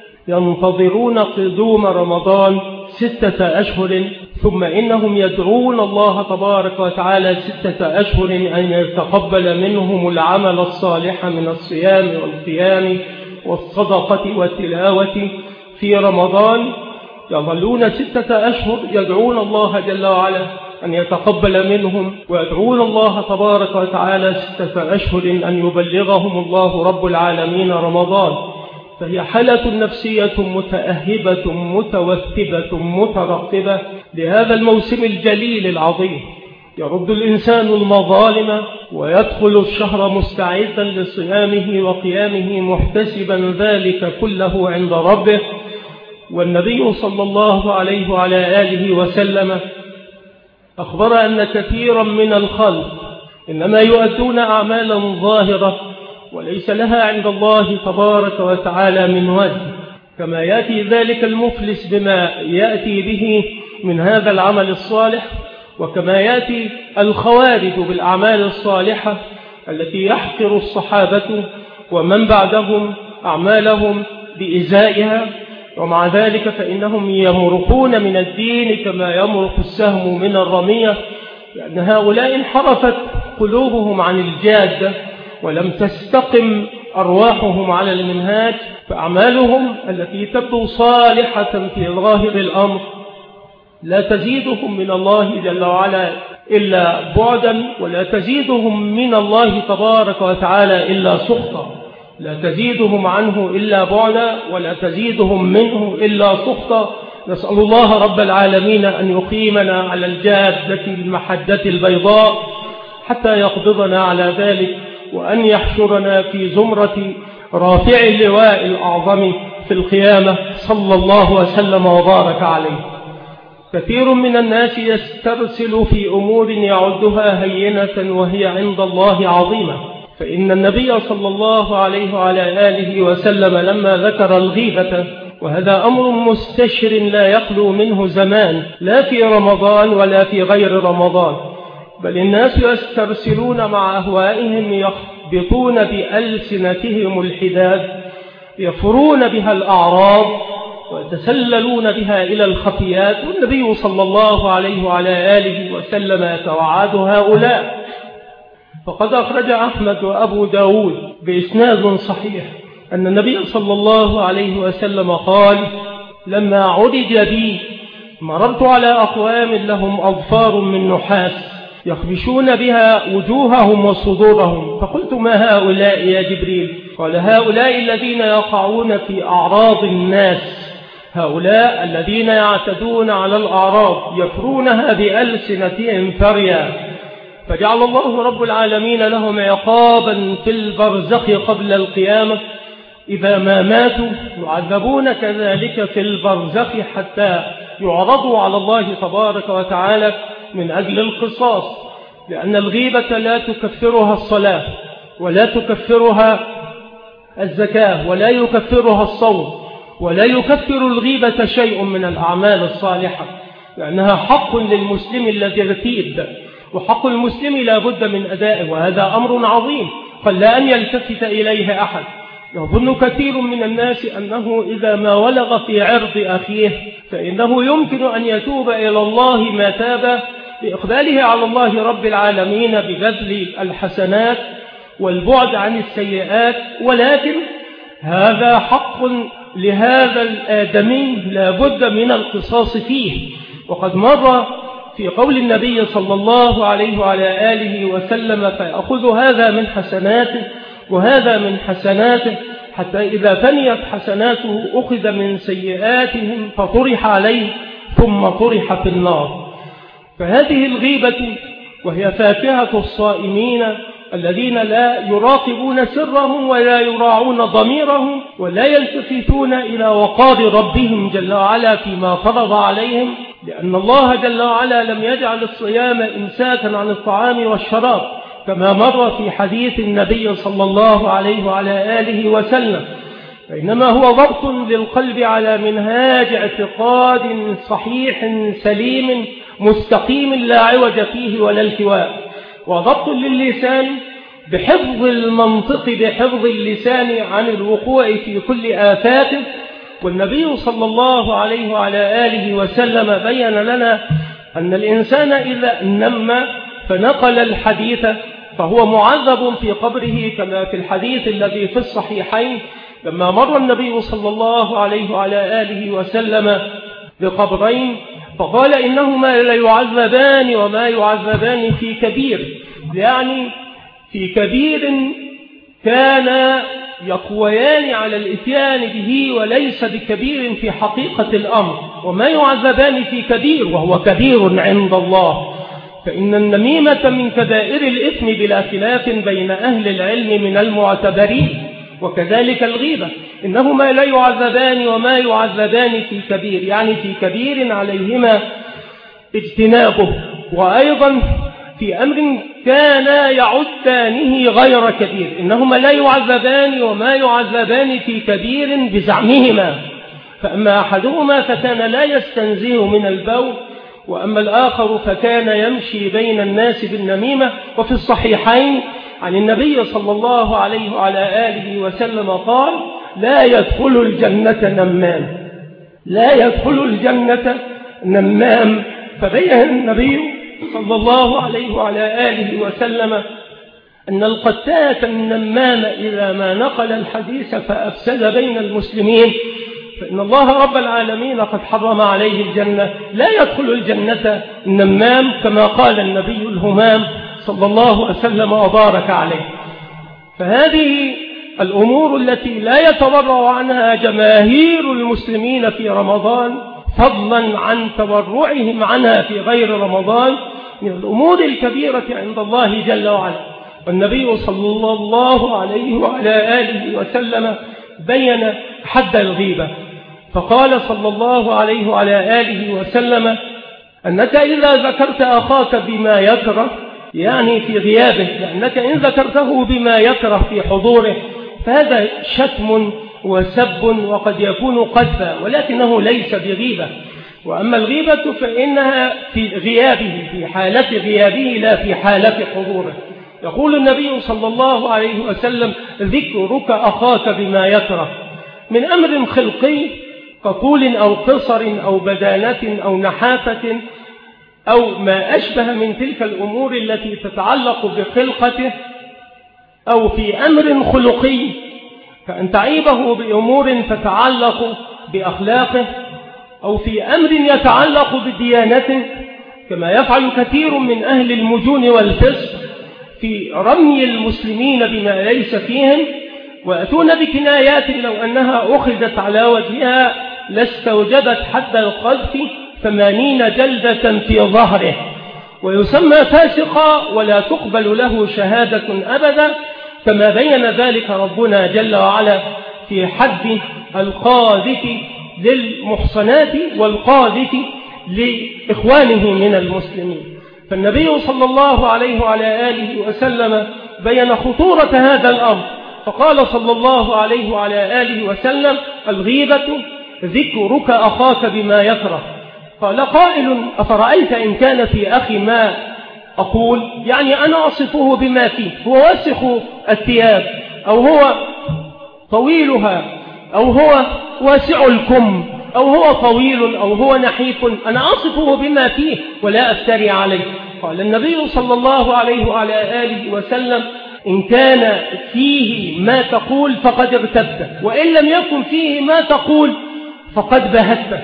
ينتظرون قدوم رمضان 6 أشهر، ثم إنهم يدعون الله تبارك وتعالى 6 أشهر أن يتقبل منهم العمل الصالح من الصيام والقيام والصدقة والتلاوة في رمضان. يظلون 6 أشهر يدعون الله جل وعلا أن يتقبل منهم، ويدعون الله تبارك وتعالى 6 أشهر أن يبلغهم الله رب العالمين رمضان. فهي حالة نفسية متأهبة متوثبة مترقبة لهذا الموسم الجليل العظيم. يرد الإنسان المظالم ويدخل الشهر مستعدا لصيامه وقيامه محتسبا ذلك كله عند ربه. والنبي صلى الله عليه وعلى آله وسلم أخبر أن كثيرا من الخلق إنما يؤدون أعمالا ظاهرة وليس لها عند الله تبارك وتعالى من وزن، كما يأتي ذلك المفلس بما يأتي به من هذا العمل الصالح، وكما يأتي الخوارج بالأعمال الصالحة التي يحقر الصحابة ومن بعدهم أعمالهم بإزائها، ومع ذلك فإنهم يمرقون من الدين كما يمرق السهم من الرمية، لأن هؤلاء انحرفت قلوبهم عن الجادة ولم تستقم أرواحهم على المنهاج، فأعمالهم التي تبدو صالحة في ظاهر الأمر لا تزيدهم من الله جل وعلا إلا بعدا، ولا تزيدهم من الله تبارك وتعالى إلا سخطا، لا تزيدهم عنه إلا بعدا ولا تزيدهم منه إلا سخطا. نسأل الله رب العالمين أن يقيمنا على الجادة المحجة البيضاء حتى يقبضنا على ذلك، وأن يحشرنا في زمرة رافع اللواء الأعظم في القيامة، صلى الله وسلم وبارك عليه. كثير من الناس يسترسل في أمور يعدها هينة وهي عند الله عظيمة، فإن النبي صلى الله عليه وعلى آله وسلم لما ذكر الغيبة، وهذا أمر مستشر لا يخلو منه زمان، لا في رمضان ولا في غير رمضان، بل الناس يسترسلون مع أهوائهم يخبطون بألسنتهم الحداد، يفرون بها الأعراض ويتسللون بها إلى الخفيات، والنبي صلى الله عليه وعلى آله وسلم يتوعد هؤلاء. فقد أخرج أحمد وأبو داود بإسناد صحيح أن النبي صلى الله عليه وسلم قال: لما عرج بي مررت على أقوام لهم أظفار من نحاس يخبشون بها وجوههم وصدورهم، فقلت: ما هؤلاء يا جبريل؟ قال: هؤلاء الذين يقعون في أعراض الناس، هؤلاء الذين يعتدون على الأعراض يفرونها بألسنتهم فريا، فجعل الله رب العالمين لهم عقابا في البرزخ قبل القيامة، إذا ما ماتوا يعذبون كذلك في البرزخ حتى يعرضوا على الله تبارك وتعالى من أجل القصاص، لأن الغيبة لا تكفرها الصلاة ولا تكفرها الزكاة ولا يكفرها الصوم ولا يكفر الغيبة شيء من الأعمال الصالحة، لأنها حق للمسلم الذي ارتيب، وحق المسلم لا بد من أدائه، وهذا أمر عظيم قل أن يلتفت إليه أحد. يظن كثير من الناس أنه إذا ما ولغ في عرض أخيه فإنه يمكن أن يتوب إلى الله ما تاب بإقباله على الله رب العالمين ببذل الحسنات والبعد عن السيئات، ولكن هذا حق لهذا الآدمي لا بد من القصاص فيه. وقد مر في قول النبي صلى الله عليه وعلى آله وسلم: فيأخذ هذا من حسناته وهذا من حسناته، حتى إذا فنيت حسناته أخذ من سيئاتهم فطرح عليه ثم طرح في النار. فهذه الغيبة وهي فاكهة الصائمين الذين لا يراقبون سرهم ولا يراعون ضميرهم ولا يلتفتون إلى وقار ربهم جل وعلا فيما فرض عليهم، لأن الله جل وعلا لم يجعل الصيام إمساكا عن الطعام والشراب كما مر في حديث النبي صلى الله عليه وعلى آله وسلم، فإنما هو ضبط للقلب على منهاج اعتقاد صحيح سليم مستقيم لا عوج فيه ولا التواء، وضبط للسان بحفظ المنطق بحفظ اللسان عن الوقوع في كل آفاته. والنبي صلى الله عليه وعلى آله وسلم بين لنا أن الإنسان إذا نم فنقل الحديث فهو معذب في قبره، كما في الحديث الذي في الصحيحين لما مر النبي صلى الله عليه وعلى آله وسلم بقبرين فقال: إنهما لا يعذبان وما يعذبان في كبير، يعني في كبير كان يقويان على الإتيان به وليس بكبير في حقيقة الأمر، وما يعذبان في كبير وهو كبير عند الله. فإن النميمة من كبائر الإثم بلا خلاف بين أهل العلم من المعتبرين، وكذلك الغيبة إنهما لا يعذبان وما يعذبان في كبير، يعني في كبير عليهما اجتنابه، وأيضا في أمر كان يعدانه غير كبير، إنهما لا يعذبان وما يعذبان في كبير بزعمهما، فأما أحدهما فكان لا يستنزه من البول، وأما الآخر فكان يمشي بين الناس بالنميمة. وفي الصحيحين عن النبي صلى الله عليه وعلى آله وسلم قال: لا يدخل الجنة نمام، لا يدخل الجنة نمام. فبين النبي صلى الله عليه وعلى آله وسلم أن القتات النمام إذا ما نقل الحديث فأفسد بين المسلمين فإن الله رب العالمين قد حرم عليه الجنة. لا يدخل الجنة النمام كما قال النبي الهمام صلى الله عليه وسلم وبارك عليه. فهذه الأمور التي لا يتورع عنها جماهير المسلمين في رمضان فضلا عن تورعهم عنها في غير رمضان من الأمور الكبيرة عند الله جل وعلا. والنبي صلى الله عليه وعلى آله وسلم بين حد الغيبة، فقال صلى الله عليه وعلى آله وسلم: أنك إذا ذكرت أخاك بما يكره، يعني في غيابه، لأنك إن ذكرته بما يكره في حضوره فهذا شتم وسب وقد يكون قذفا، ولكنه ليس بغيبة. وأما الغيبة فإنها في غيابه، في حالة غيابه لا في حالة حضوره. يقول النبي صلى الله عليه وسلم: ذكرك أخاك بما يكره من أمر خلقي كطول أو قصر أو بدانة أو نحافة أو ما أشبه من تلك الأمور التي تتعلق بخلقته، أو في أمر خلقي فأن تعيبه بأمور تتعلق بأخلاقه، أو في أمر يتعلق بديانته كما يفعل كثير من أهل المجون والفسق في رمي المسلمين بما ليس فيهم، وأتون بكنايات لو أنها أخذت على وجهها لاستوجبت حد القذف 80 جلدة في ظهره، ويسمى فاسقا ولا تقبل له شهادة أبدا، كما بين ذلك ربنا جل وعلا في حد القاذف للمحصنات والقاذف لإخوانه من المسلمين. فالنبي صلى الله عليه وعلى آله وسلم بين خطورة هذا الأمر، فقال صلى الله عليه وعلى آله وسلم: الغيبة ذكرك أخاك بما يكره. قال قائل: أفرأيت إن كان في أخي ما أقول، يعني أنا أصفه بما فيه، هو وسخ الثياب أو هو طويلها أو هو واسع الكم أو هو طويل أو هو نحيف، أنا أصفه بما فيه ولا أفتري عليه. قال النبي صلى الله عليه وعلى آله وسلم: إن كان فيه ما تقول فقد اغتبت، وإن لم يكن فيه ما تقول فقد بهت.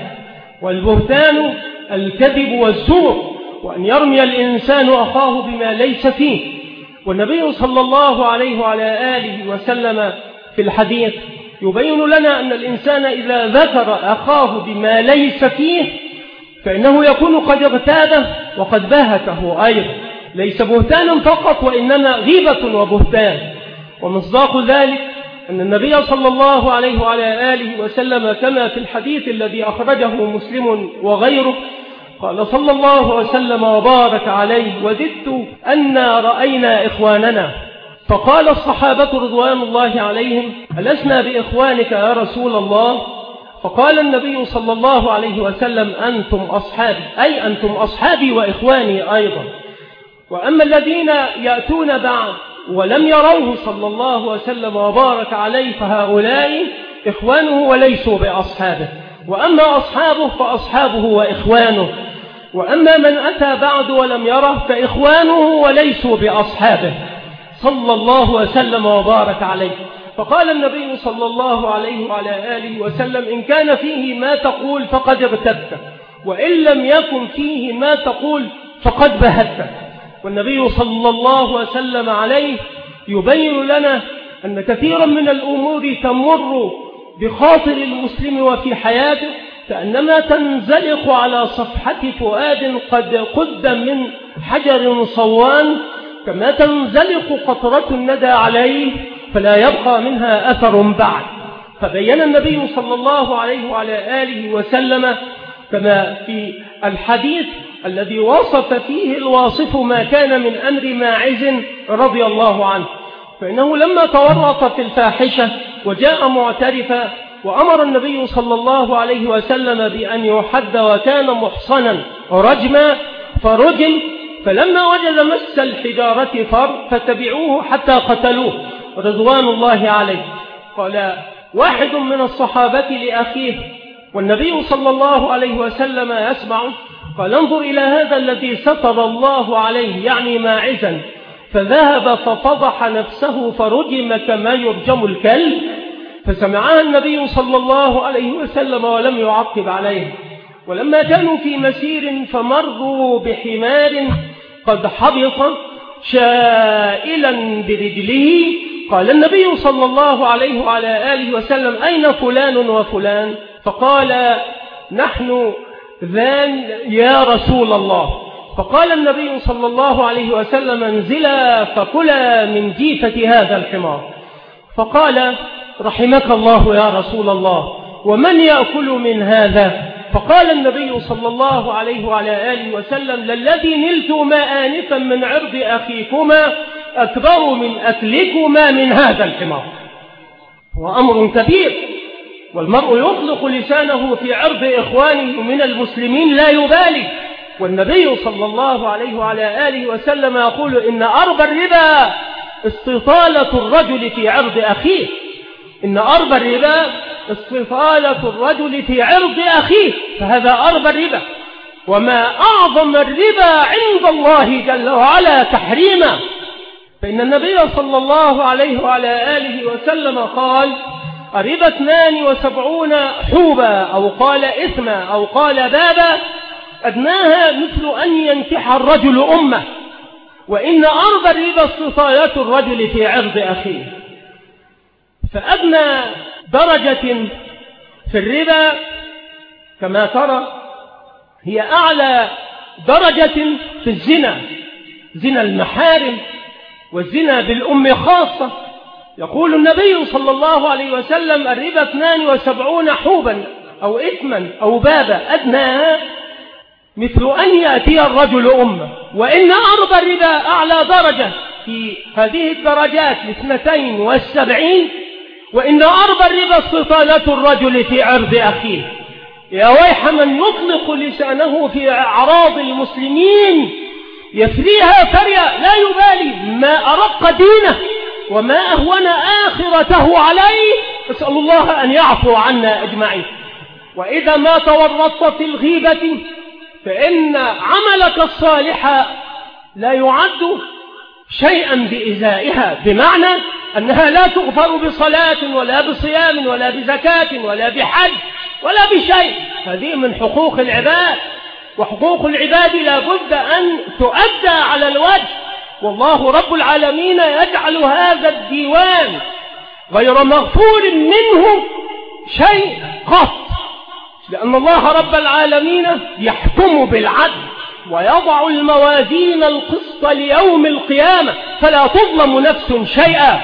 والبهتان الكذب والزور، وأن يرمي الإنسان أخاه بما ليس فيه. والنبي صلى الله عليه وعلى آله وسلم في الحديث يبين لنا أن الإنسان إذا ذكر أخاه بما ليس فيه فإنه يكون قد اغتابه وقد بهته أيضا، ليس بهتانا فقط وإنما غيبة وبهتان. ومصداق ذلك أن النبي صلى الله عليه وعلى آله وسلم كما في الحديث الذي أخرجه مسلم وغيره قال صلى الله وسلم وبارك عليه: وددت أنا رأينا إخواننا. فقال الصحابة رضوان الله عليهم: ألسنا بإخوانك يا رسول الله؟ فقال النبي صلى الله عليه وسلم: أنتم أصحابي، أي أنتم أصحابي وإخواني أيضا. وأما الذين يأتون بعد ولم يروه صلى الله وسلم وبارك عليه فهؤلاء إخوانه وليسوا بأصحابه، وأما أصحابه فأصحابه وإخوانه. وأما من أتى بعد ولم يره فإخوانه وليسوا بأصحابه صلى الله وسلم وبارك عليه. فقال النبي صلى الله عليه وعلى آله وسلم: إن كان فيه ما تقول فقد اغتبت، وإن لم يكن فيه ما تقول فقد بهت. والنبي صلى الله وسلم عليه يبين لنا أن كثيرا من الأمور تمر بخاطر المسلم وفي حياته كأنما تنزلق على صفحة فؤاد قد قد من حجر صوان، كما تنزلق قطرة الندى عليه فلا يبقى منها أثر بعد. فبين النبي صلى الله عليه وعلى آله وسلم كما في الحديث الذي وصف فيه الواصف ما كان من أمر ماعز رضي الله عنه، فإنه لما تورط في الفاحشة وجاء معترفا وأمر النبي صلى الله عليه وسلم بأن يحد وكان محصنا رجما فرجم، فلما وجد مس الحجارة فر فتبعوه حتى قتلوه رضوان الله عليه. قال واحد من الصحابة لأخيه والنبي صلى الله عليه وسلم يسمع، قال انظر إلى هذا الذي ستر الله عليه، يعني ماعزا، فذهب ففضح نفسه فرجم كما يرجم الكلب. فسمعها النبي صلى الله عليه وسلم ولم يعقب عليه. ولما كانوا في مسير فمروا بحمار قد حبط شائلا برجله، قال النبي صلى الله عليه وعلى آله وسلم أين فلان وفلان؟ فقال نحن ذان يا رسول الله. فقال النبي صلى الله عليه وسلم انزلا فكلا من جيفة هذا الحمار. فقال رحمك الله يا رسول الله، ومن يأكل من هذا؟ فقال النبي صلى الله عليه وعلى آله وسلم للذي نلتما آنفا من عرض أخيكما أكبر من أكلكما من هذا الحمار. وأمر كبير، والمرء يطلق لسانه في عرض إخوانه من المسلمين لا يبالي. والنبي صلى الله عليه وعلى آله وسلم يقول إن أربى الربا استطالة الرجل في عرض أخيه. إن أربى الربا استطالة الرجل في عرض أخيه، فهذا أربى الربا. وما أعظم الربا عند الله جل وعلا تحريما. فإن النبي صلى الله عليه وعلى آله وسلم قال الربا 72 حوبا، أو قال إثما، أو قال بابا، أدناها مثل أن ينكح الرجل أمه. وإن أربى الربا استطالة الرجل في عرض أخيه. فأدنى درجة في الربا كما ترى هي أعلى درجة في الزنا، زنا المحارم والزنا بالأم خاصة. يقول النبي صلى الله عليه وسلم الربا 72 حوبا أو إثما أو بابا، أدناها مثل أن يأتي الرجل أمه. وإن أربى الربا أعلى درجة في هذه الدرجات 72. وإن أربى الربا استطالة الرجل في عرض أخيه. يا ويح من يطلق لسانه في أعراض المسلمين يفريها فريا لا يبالي، ما أرق دينه وما أهون آخرته عليه. أسأل الله أن يعفو عنا أجمعين. وإذا ما تورطت في الغيبة فإن عملك الصالح لا يعد شيئا بإزائها، بمعنى أنها لا تغفر بصلاة ولا بصيام ولا بزكاة ولا بحج ولا بشيء. هذه من حقوق العباد، وحقوق العباد لا بد أن تؤدى على الوجه. والله رب العالمين يجعل هذا الديوان غير مغفور منه شيء قط، لأن الله رب العالمين يحكم بالعدل ويضع الموازين القسط ليوم القيامة فلا تظلم نفس شيئا.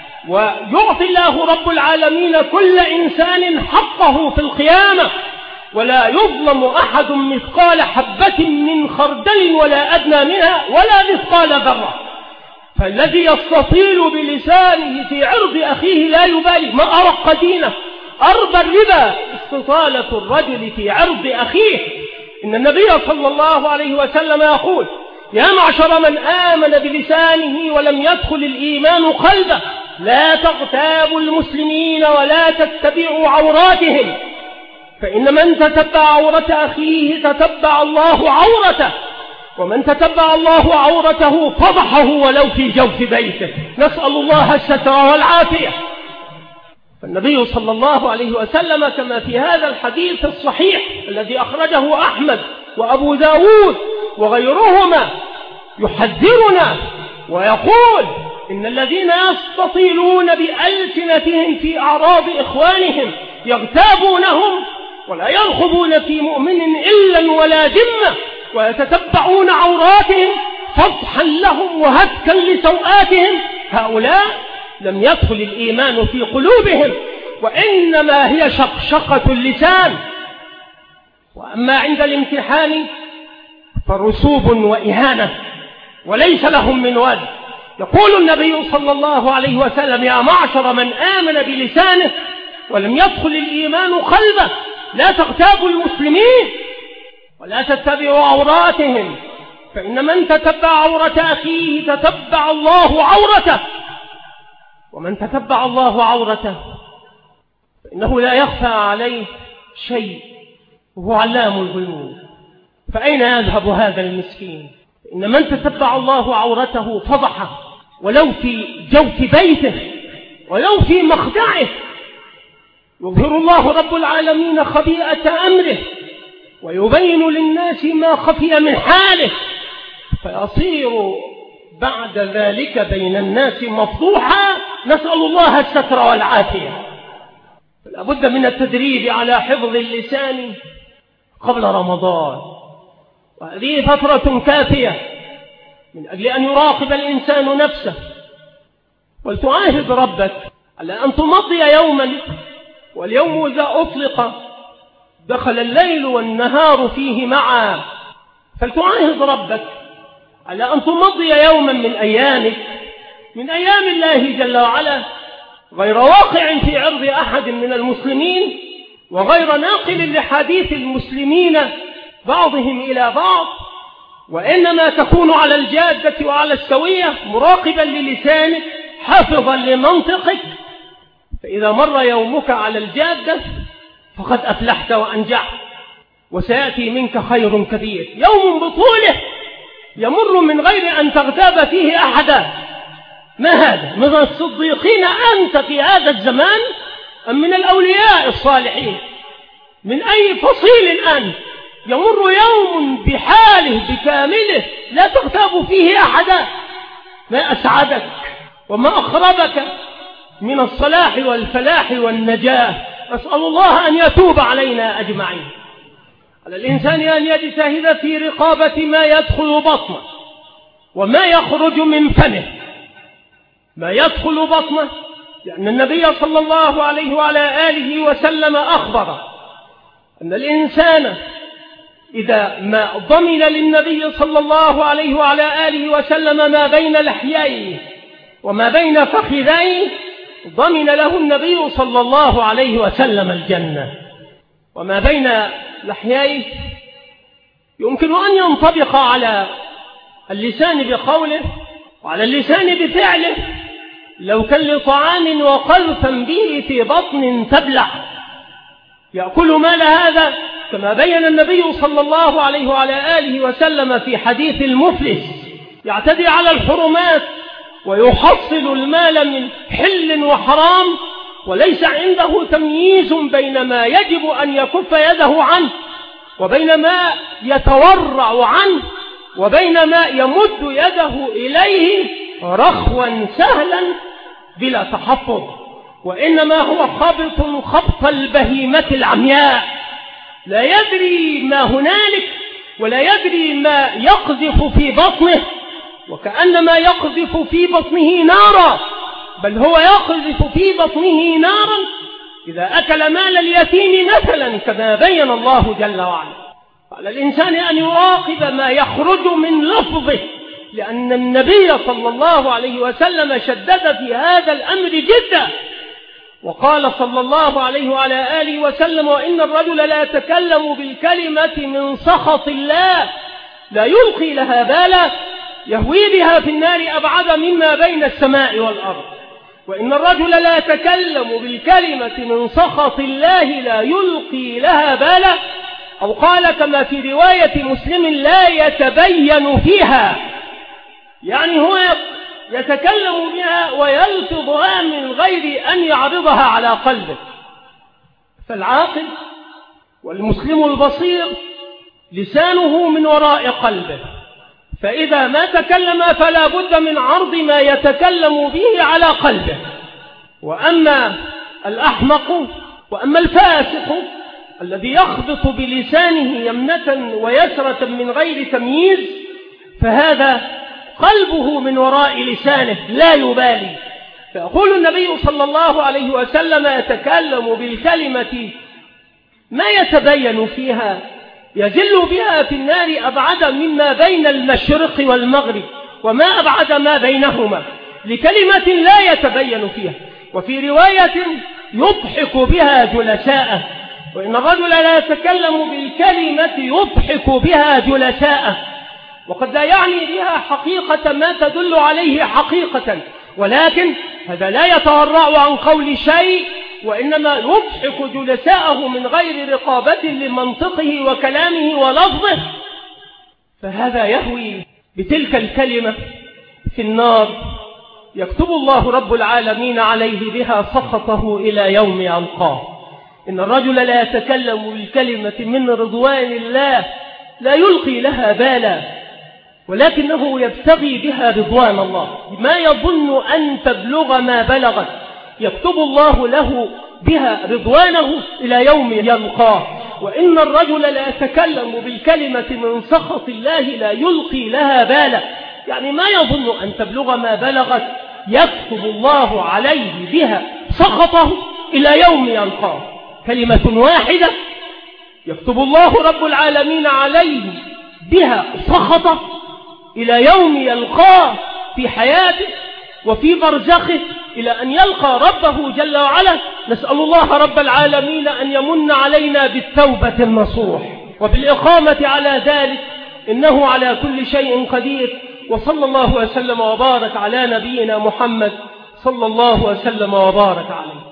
ويعطي الله رب العالمين كل إنسان حقه في القيامة، ولا يظلم أحد مثقال حبة من خردل ولا أدنى منها ولا مثقال ذرة. فالذي يستطيل بلسانه في عرض أخيه لا يبالي، ما أرق دينه. أربى الربا استطالة الرجل في عرض أخيه. إن النبي صلى الله عليه وسلم يقول يا معشر من آمن بلسانه ولم يدخل الإيمان قلبه لا تغتابوا المسلمين ولا تتبعوا عوراتهم، فإن من تتبع عورة أخيه تتبع الله عورته، ومن تتبع الله عورته فضحه ولو في جوف بيته. نسأل الله الستر والعافية. فالنبي صلى الله عليه وسلم كما في هذا الحديث الصحيح الذي أخرجه أحمد وأبو داود وغيرهما يحذرنا ويقول إن الذين يستطيلون بألسنتهم في أعراض إخوانهم يغتابونهم ولا يرخبون في مؤمن إلا ولا ذمة ويتتبعون عوراتهم فضحا لهم وهتكا لسوآتهم، هؤلاء لم يدخل الإيمان في قلوبهم، وإنما هي شقشقة اللسان. وأما عند الامتحان فرسوب وإهانة وليس لهم من وجه. يقول النبي صلى الله عليه وسلم يا معشر من آمن بلسانه ولم يدخل الإيمان قلبه لا تغتابوا المسلمين ولا تتبعوا عوراتهم فإن من تتبع عورة أخيه تتبع الله عورته، ومن تتبع الله عورته فإنه لا يخفى عليه شيء، وهو علام الغيوب. فأين يذهب هذا المسكين؟ إن من تتبع الله عورته فضحه، ولو في جوف بيته ولو في مخدعه. يظهر الله رب العالمين خبيئة أمره ويبين للناس ما خفي من حاله، فيصير بعد ذلك بين الناس مفضوحا، نسأل الله الستر والعافية. فلا بد من التدريب على حفظ اللسان قبل رمضان، وهذه فترة كافية من أجل أن يراقب الإنسان نفسه، ولتعاهد ربك على أن تمضي يوما، واليوم إذا أطلق دخل الليل والنهار فيه معا، فلتعاهد ربك على أن تمضي يوما من أيامك، من أيام الله جل وعلا، غير واقع في عرض أحد من المسلمين، وغير ناقل لحديث المسلمين بعضهم إلى بعض، وإنما تكون على الجادة وعلى السوية، مراقبا للسانك، حافظا لمنطقك. فإذا مر يومك على الجادة فقد أفلحت وأنجحت، وسيأتي منك خير كبير. يوم بطوله يمر من غير أن تغتاب فيه أحدا. ما هذا؟ من الصديقين أنت في هذا الزمان أم من الأولياء الصالحين؟ من أي فصيل أنت؟ يمر يوم بحاله بكامله لا تغتاب فيه أحدا. ما أسعدك وما أخربك من الصلاح والفلاح والنجاة. أسأل الله أن يتوب علينا أجمعين. على الإنسان أن يجتهد في رقابة ما يدخل بطنه وما يخرج من فمه. ما يدخل بطنه لأن النبي صلى الله عليه وعلى آله وسلم أخبر أن الإنسان إذا ما ضمن للنبي صلى الله عليه وعلى آله وسلم ما بين لحييه وما بين فخذيه، ضمن له النبي صلى الله عليه وسلم الجنة. وما بين لحييه يمكن أن ينطبق على اللسان بقوله وعلى اللسان بفعله، لو كان لطعام وقذفا به في بطن تبلع يأكل مال هذا، كما بين النبي صلى الله عليه وعلى آله وسلم في حديث المفلس، يعتدي على الحرمات ويحصل المال من حل وحرام، وليس عنده تمييز بين ما يجب أن يكف يده عنه وبين ما يتورع عنه وبين ما يمد يده إليه رخوا سهلا بلا تحفظ، وإنما هو خبط البهيمة العمياء، لا يدري ما هنالك ولا يدري ما يقذف في بطنه، وكأنما يقذف في بطنه نارا، بل هو يقذف في بطنه نارا إذا أكل مال اليتيم مثلا، كما بين الله جل وعلا. على الإنسان أن يراقب ما يخرج من لفظه، لأن النبي صلى الله عليه وسلم شدد في هذا الأمر جدا، وقال صلى الله عليه وعلى آله وسلم: وإن الرجل لا يتكلم بالكلمة من سخط الله لا يلقي لها بالا يهوي بها في النار أبعد مما بين السماء والأرض. وإن الرجل لا يتكلم بالكلمة من سخط الله لا يلقي لها بالا، أو قال كما في رواية مسلم: لا يتبين فيها، يعني هو يتكلم بها ويلفظها من غير أن يعرضها على قلبه. فالعاقل والمسلم البصير لسانه من وراء قلبه، فإذا ما تكلم فلا بد من عرض ما يتكلم به على قلبه. وأما الأحمق وأما الفاسق الذي يخبط بلسانه يمنة ويسرة من غير تمييز، فهذا قلبه من وراء لسانه لا يبالي. فيقول النبي صلى الله عليه وسلم: يتكلم بالكلمة ما يتبين فيها يجل بها في النار أبعد مما بين المشرق والمغرب وما أبعد ما بينهما، لكلمة لا يتبين فيها. وفي رواية: يضحك بها جلساءه. وإن الرجل لا يتكلم بالكلمة يضحك بها جلساءه، وقد لا يعني بها حقيقة ما تدل عليه حقيقة، ولكن هذا لا يتورع عن قول شيء، وإنما يضحك جلساءه من غير رقابة لمنطقه وكلامه ولفظه، فهذا يهوي بتلك الكلمة في النار يكتب الله رب العالمين عليه بها سخطه إلى يوم يلقاه. إن الرجل لا يتكلم بالكلمة من رضوان الله لا يلقي لها بالا، ولكنه يبتغي بها رضوان الله، ما يظن أن تبلغ ما بلغت، يكتب الله له بها رضوانه إلى يوم يلقاه. وإن الرجل لا يتكلم بالكلمة من سخط الله لا يلقي لها بالا، يعني ما يظن أن تبلغ ما بلغت، يكتب الله عليه بها سخطه إلى يوم يلقاه. كلمة واحدة يكتب الله رب العالمين عليه بها سخطه إلى يوم يلقاه في حياته وفي برزخه إلى أن يلقى ربه جل وعلا. نسأل الله رب العالمين أن يمن علينا بالتوبة النصوح وبالإقامة على ذلك، إنه على كل شيء قدير. وصلى الله وسلم وبارك على نبينا محمد صلى الله وسلم وبارك عليه.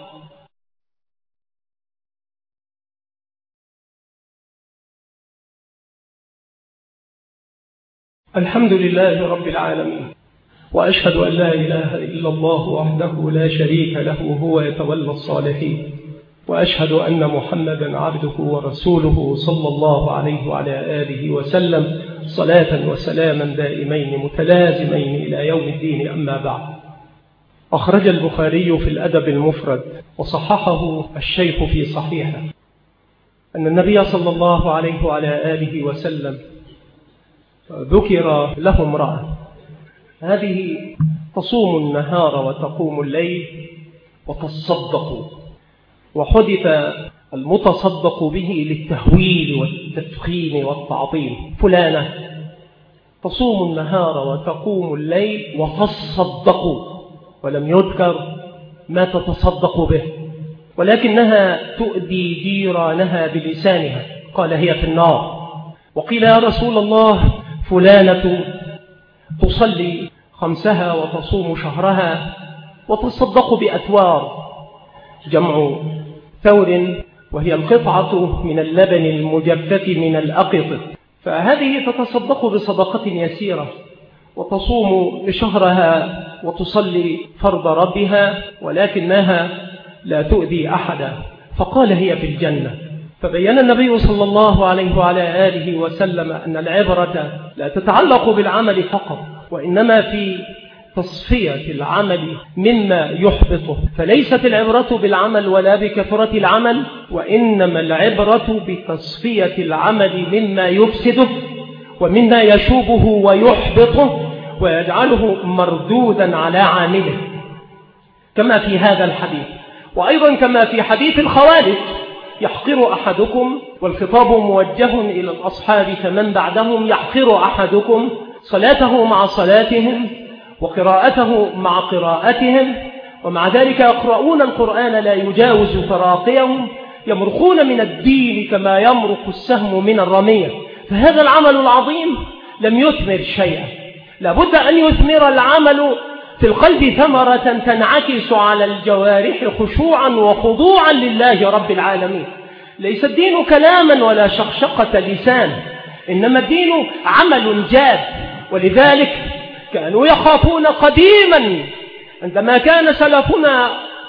الحمد لله رب العالمين، وأشهد أن لا إله إلا الله وحده لا شريك له هو يتولى الصالحين، وأشهد أن محمدا عبده ورسوله صلى الله عليه وعلى آله وسلم صلاة وسلاما دائمين متلازمين إلى يوم الدين. أما بعد، أخرج البخاري في الأدب المفرد وصححه الشيخ في صحيحه أن النبي صلى الله عليه وعلى آله وسلم ذكر له امرأة هذه تصوم النهار وتقوم الليل وتصدق، وحدث المتصدق به للتهويل والتفخيم والتعظيم، فلانة تصوم النهار وتقوم الليل وتصدق، ولم يذكر ما تتصدق به، ولكنها تؤذي جيرانها بلسانها، قال هي في النار. وقيل يا رسول الله فلانة تصلي خمسها وتصوم شهرها وتصدق بأتوار، جمع ثور وهي القطعة من اللبن المجفف من الأقط، فهذه تتصدق بصدقة يسيرة وتصوم شهرها وتصلي فرض ربها، ولكنها لا تؤذي أحدا، فقال هي في الجنة. فبين النبي صلى الله عليه وعلى آله وسلم أن العبرة لا تتعلق بالعمل فقط، وإنما في تصفية العمل مما يحبطه، فليست العبرة بالعمل ولا بكثرة العمل، وإنما العبرة بتصفية العمل مما يفسده ومما يشوبه ويحبطه ويجعله مردودا على عامله، كما في هذا الحديث. وأيضا كما في حديث الخوارج يحقر أحدكم، والخطاب موجه إلى الأصحاب فمن بعدهم، يحقر أحدكم صلاته مع صلاتهم وقراءته مع قراءتهم، ومع ذلك يقرؤون القرآن لا يجاوز تراقيهم، يمرقون من الدين كما يمرق السهم من الرمية. فهذا العمل العظيم لم يثمر شيئا، لابد أن يثمر العمل في القلب ثمرة تنعكس على الجوارح خشوعا وخضوعا لله رب العالمين. ليس الدين كلاما ولا شقشقة لسان، إنما الدين عمل جاد. ولذلك كانوا يخافون قديما عندما كان سلفنا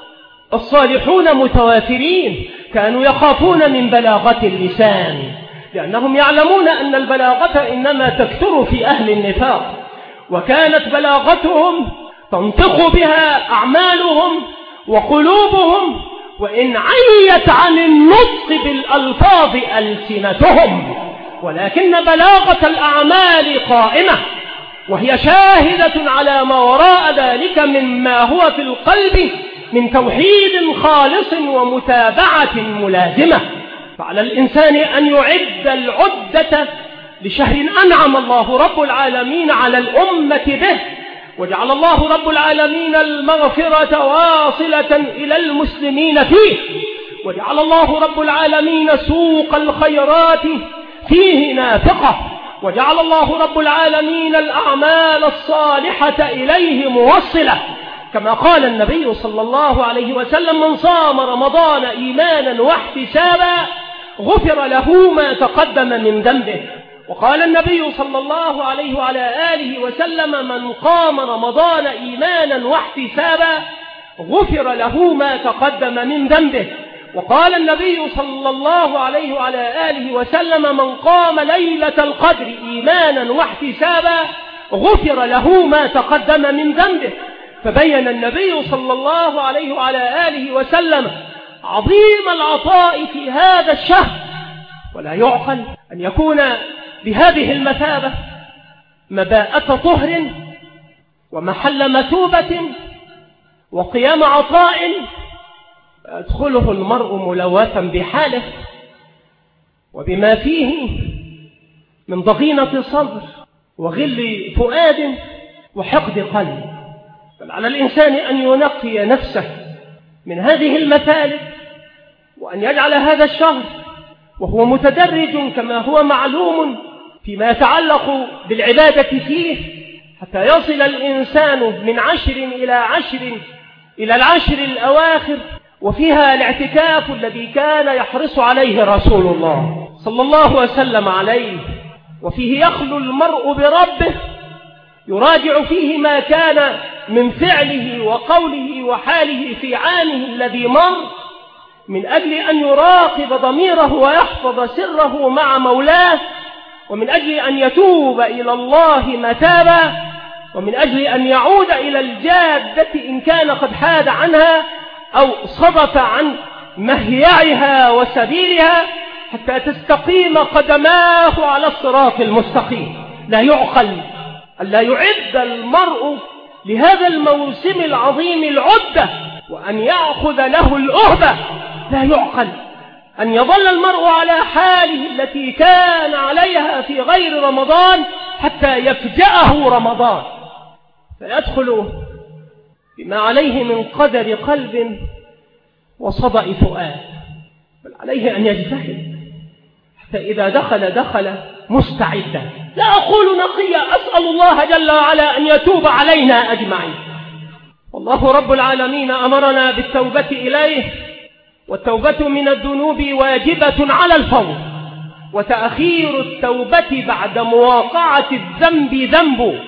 الصالحون متوافرين، كانوا يخافون من بلاغة اللسان، لأنهم يعلمون أن البلاغة إنما تكثر في أهل النفاق، وكانت بلاغتهم تنطق بها أعمالهم وقلوبهم، وإن عيت عن النطق بالألفاظ ألسنتهم، ولكن بلاغة الأعمال قائمة، وهي شاهدة على ما وراء ذلك مما هو في القلب من توحيد خالص ومتابعة ملازمة. فعلى الإنسان أن يعد العدة لشهر أنعم الله رب العالمين على الأمة به، وجعل الله رب العالمين المغفرة واصلة إلى المسلمين فيه، وجعل الله رب العالمين سوق الخيرات فيه نافقة، وجعل الله رب العالمين الأعمال الصالحة إليه موصلة، كما قال النبي صلى الله عليه وسلم: من صام رمضان إيمانا واحتسابا غفر له ما تقدم من ذنبه. وقال النبي صلى الله عليه وعلى آله وسلم: من قام رمضان إيمانا واحتسابا غفر له ما تقدم من ذنبه. وقال النبي صلى الله عليه وعلى آله وسلم: من قام ليلة القدر إيمانا واحتسابا غفر له ما تقدم من ذنبه. فبين النبي صلى الله عليه وعلى آله وسلم عظيم العطاء في هذا الشهر، ولا يعقل أن يكون بهذه المثابة مباءة طهر ومحل مثوبة وقيام عطاء يدخله المرء ملوثا بحاله وبما فيه من ضغينة صدر وغل فؤاد وحقد قلب. بل على الإنسان أن ينقي نفسه من هذه المثالب، وأن يجعل هذا الشهر وهو متدرج كما هو معلوم فيما يتعلق بالعبادة فيه، حتى يصل الإنسان من 10 إلى 10 إلى 10 الأواخر، وفيها الاعتكاف الذي كان يحرص عليه رسول الله صلى الله وسلم عليه، وفيه يخلو المرء بربه يراجع فيه ما كان من فعله وقوله وحاله في عامه الذي مر، من أجل أن يراقب ضميره ويحفظ سره مع مولاه، ومن أجل أن يتوب إلى الله متابا، ومن أجل أن يعود إلى الجادة إن كان قد حاد عنها أو صدف عن مهيعها وسبيلها، حتى تستقيم قدماه على الصراط المستقيم. لا يعقل ألا يعد المرء لهذا الموسم العظيم العدة وأن يأخذ له الأهبة. لا يعقل أن يظل المرء على حاله التي كان عليها في غير رمضان حتى يفجأه رمضان فيدخل بما عليه من قدر قلب وصدأ فؤاد. بل عليه أن يجتهد حتى إذا دخل مستعدا. لا أقول نقيا، أسأل الله جل وعلا أن يتوب علينا أجمعين. والله رب العالمين أمرنا بالتوبة إليه، والتوبة من الذنوب واجبة على الفور، وتأخير التوبة بعد مواقعة الذنب ذنب.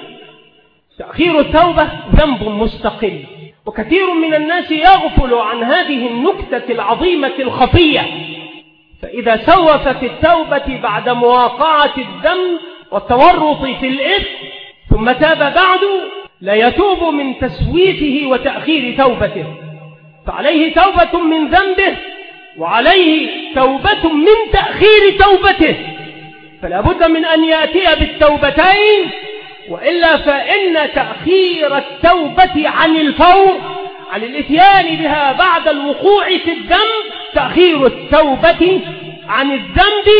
تأخير التوبة ذنب مستقل، وكثير من الناس يغفل عن هذه النكتة العظيمة الخفية، فإذا سوف في التوبة بعد مواقعة الذنب والتورط في الإثم ثم تاب بعد، لا يتوب من تسويفه وتأخير توبته، فعليه توبة من ذنبه وعليه توبة من تأخير توبته، فلا بد من أن يأتي بالتوبتين، وإلا فإن تأخير التوبة عن الفور، عن الإتيان بها بعد الوقوع في الذنب، تأخير التوبة عن الذنب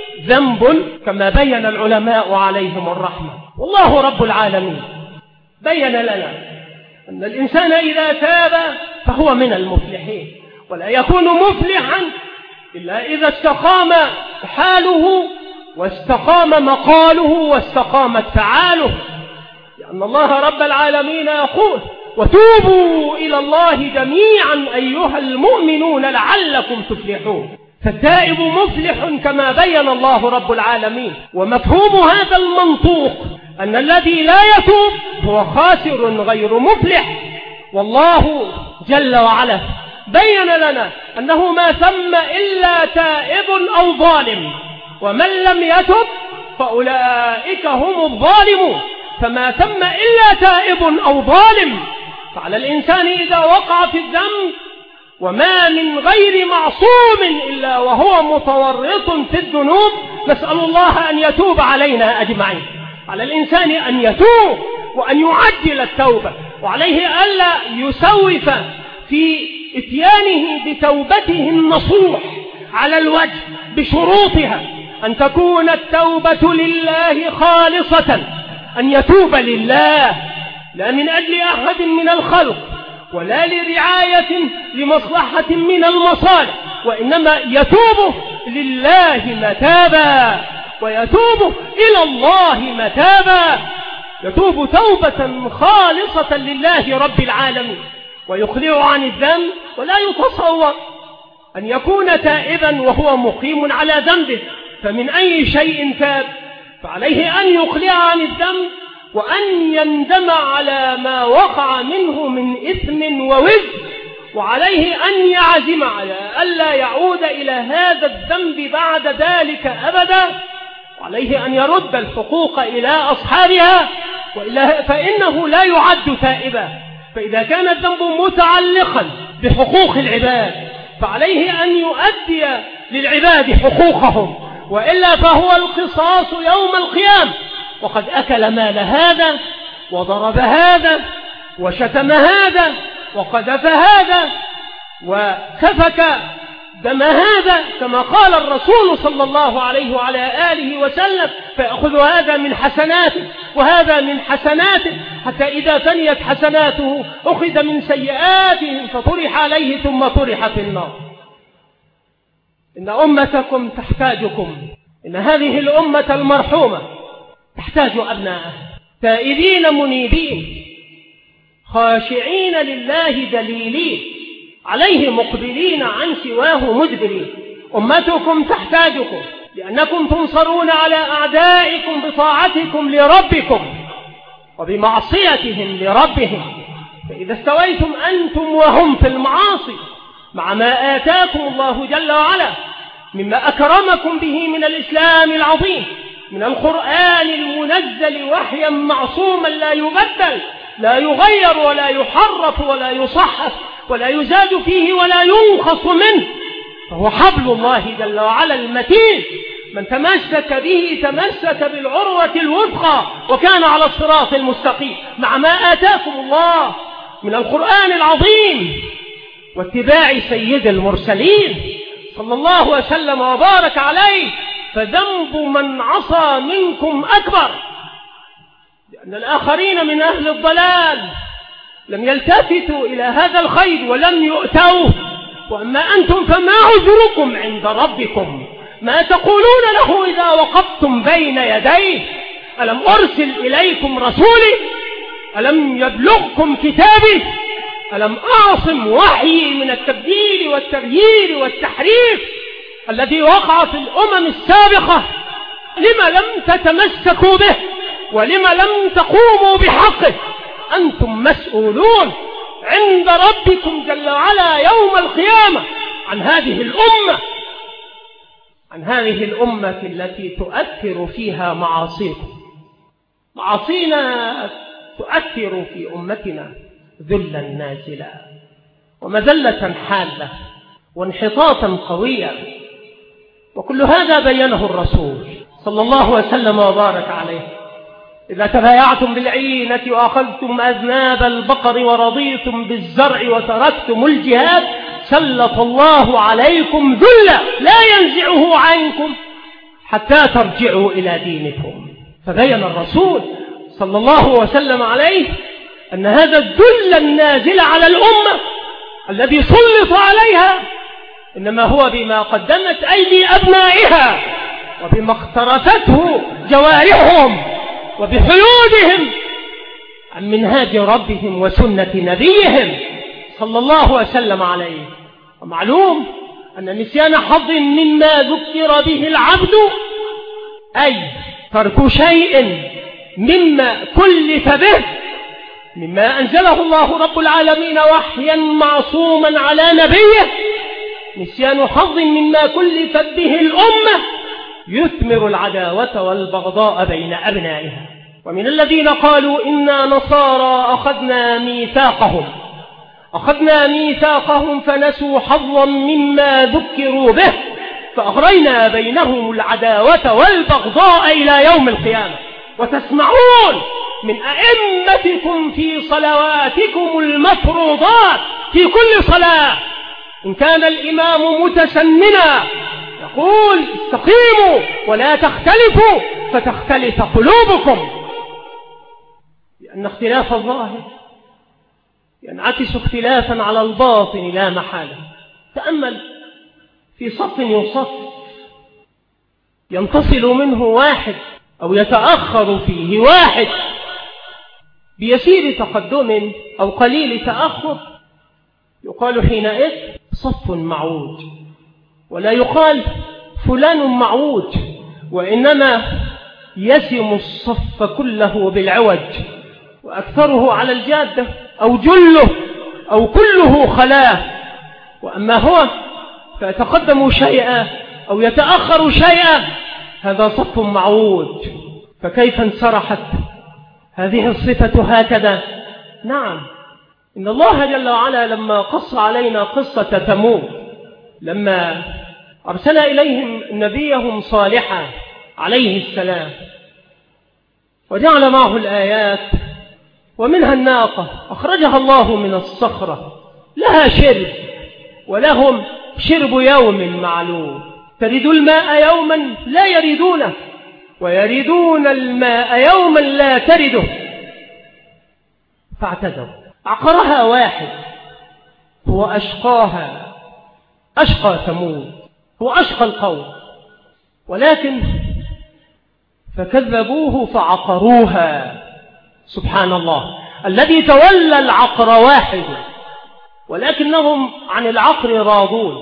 ذنب كما بين العلماء عليهم الرحمة. والله رب العالمين بين لنا أن الإنسان إذا تاب فهو من المفلحين، ولا يكون مفلحا إلا إذا استقام حاله واستقام مقاله واستقامت فعاله، لأن الله رب العالمين يقول: وتوبوا إلى الله جميعا أيها المؤمنون لعلكم تفلحون. فالتائب مفلح كما بين الله رب العالمين. ومفهوم هذا المنطوق أن الذي لا يتوب هو خاسر غير مفلح. والله جل وعلا بين لنا أنه ما ثم إلا تائب أو ظالم، ومن لم يتب فأولئك هم الظالمون، فما ثم إلا تائب أو ظالم. فعلى الإنسان إذا وقع في الذنب، وما من غير معصوم إلا وهو متورط في الذنوب، نسأل الله أن يتوب علينا أجمعين. على الإنسان أن يتوب وأن يعجل التوبة، وعليه ألا يسوف في إتيانه بتوبته النصوح على الوجه بشروطها، أن تكون التوبة لله خالصة، أن يتوب لله لا من أجل أحد من الخلق ولا لرعاية لمصلحة من المصالح، وإنما يتوب لله متابا. ويتوب إلى الله متابا، يتوب توبة خالصة لله رب العالمين ويخلع عن الذنب. ولا يتصور أن يكون تائبا وهو مقيم على ذنبه، فمن أي شيء تاب؟ فعليه أن يخلع عن الذنب وأن يندم على ما وقع منه من إثم ووزر، وعليه أن يعزم على ألا يعود إلى هذا الذنب بعد ذلك أبدا، وعليه أن يرد الحقوق إلى أصحابها، وإلا فإنه لا يعد تائبا. فإذا كان الذنب متعلقا بحقوق العباد فعليه أن يؤدي للعباد حقوقهم، وإلا فهو القصاص يوم القيامة. وقد أكل مال هذا وضرب هذا وشتم هذا وقذف هذا وسفك دم هذا، كما قال الرسول صلى الله عليه وعلى آله وسلم: فيأخذ هذا من حسناته وهذا من حسناته، حتى إذا فنيت حسناته أخذ من سيئاتهم فطرح عليه ثم طرح في النار. إن أمتكم تحتاجكم، إن هذه الأمة المرحومة تحتاج أبناءها تائبين منيبين خاشعين لله دليلين عليه مقبلين عن سواه مدبرين. أمتكم تحتاجكم لأنكم تنصرون على أعدائكم بطاعتكم لربكم وبمعصيتهم لربهم. فإذا استويتم أنتم وهم في المعاصي مع ما آتاكم الله جل وعلا مما أكرمكم به من الإسلام العظيم، من القرآن المنزل وحيا معصوما لا يبدل لا يغير ولا يحرف ولا يصحف ولا يزاد فيه ولا ينقص منه، فهو حبل الله جل وعلا المتين، من تمسك به تمسك بالعروة الوثقى وكان على الصراط المستقيم. مع ما آتاكم الله من القرآن العظيم واتباع سيد المرسلين صلى الله وسلم وبارك عليه، فذنب من عصى منكم أكبر، لأن الآخرين من أهل الضلال لم يلتفتوا إلى هذا الخير ولم يؤتوه، وأما أنتم فما عذركم عند ربكم؟ ما تقولون له إذا وقفتم بين يديه؟ ألم أرسل إليكم رسولي؟ ألم يبلغكم كتابي؟ ألم أعصم وحيي من التبديل والتغيير والتحريف الذي وقع في الأمم السابقة؟ لما لم تتمسكوا به ولما لم تقوموا بحقه؟ أنتم مسؤولون عند ربكم جل وعلا يوم القيامة عن هذه الأمة، عن هذه الأمة التي تؤثر فيها معاصيكم. معاصينا تؤثر في أمتنا ذلا نازلا ومذلة حالة وانحطاطا قويا، وكل هذا بينه الرسول صلى الله وسلم وبارك عليه: إذا تبايعتم بالعينة وأخذتم أذناب البقر ورضيتم بالزرع وتركتم الجهاد سلط الله عليكم ذلا لا ينزعه عنكم حتى ترجعوا إلى دينكم. فبين الرسول صلى الله وسلم عليه أن هذا الذل النازل على الأمة الذي سلط عليها إنما هو بما قدمت أيدي أبنائها وبما اقترفته جوارحهم وبحيودهم عن منهاج ربهم وسنة نبيهم صلى الله وسلم عليه. ومعلوم أن نسيان حظ مما ذكر به العبد أي ترك شيء مما كلف به مما أنزله الله رب العالمين وحيا معصوما على نبيه، نسيان حظ مما كلفت به الأمة يثمر العداوة والبغضاء بين أبنائها. ومن الذين قالوا إنا نصارى أخذنا ميثاقهم فنسوا حظا مما ذكروا به فأغرينا بينهم العداوة والبغضاء إلى يوم القيامة. وتسمعون من أئمتكم في صلواتكم المفروضات في كل صلاة إن كان الإمام متسننا يقول: استقيموا ولا تختلفوا فتختلف قلوبكم، لأن اختلاف الظاهر ينعكس اختلافا على الباطن لا محالة. تأمل في صف يصف ينفصل منه واحد أو يتأخر فيه واحد بيسير تقدم أو قليل تأخر، يقال حينئذ صف معوج، ولا يقال فلان معوج، وإنما يسم الصف كله بالعوج، وأكثره على الجادة أو جله أو كله خلاه. وأما هو فيتقدم شيئا أو يتأخر شيئا، هذا صف معوج. فكيف انسرحت هذه الصفة هكذا؟ نعم، إن الله جل وعلا لما قص علينا قصة ثمود، لما أرسل إليهم نبيهم صالحا عليه السلام وجعل معه الآيات، ومنها الناقة أخرجها الله من الصخرة لها شرب ولهم شرب يوم معلوم، ترد الماء يوما لا يريدونه ويريدون الماء يوما لا ترده، فاعتذروا. عقرها واحد هو أشقاها، أشقى ثمود، هو أشقى القوم، ولكن فكذبوه فعقروها. سبحان الله، الذي تولى العقر واحد، ولكنهم عن العقر راضون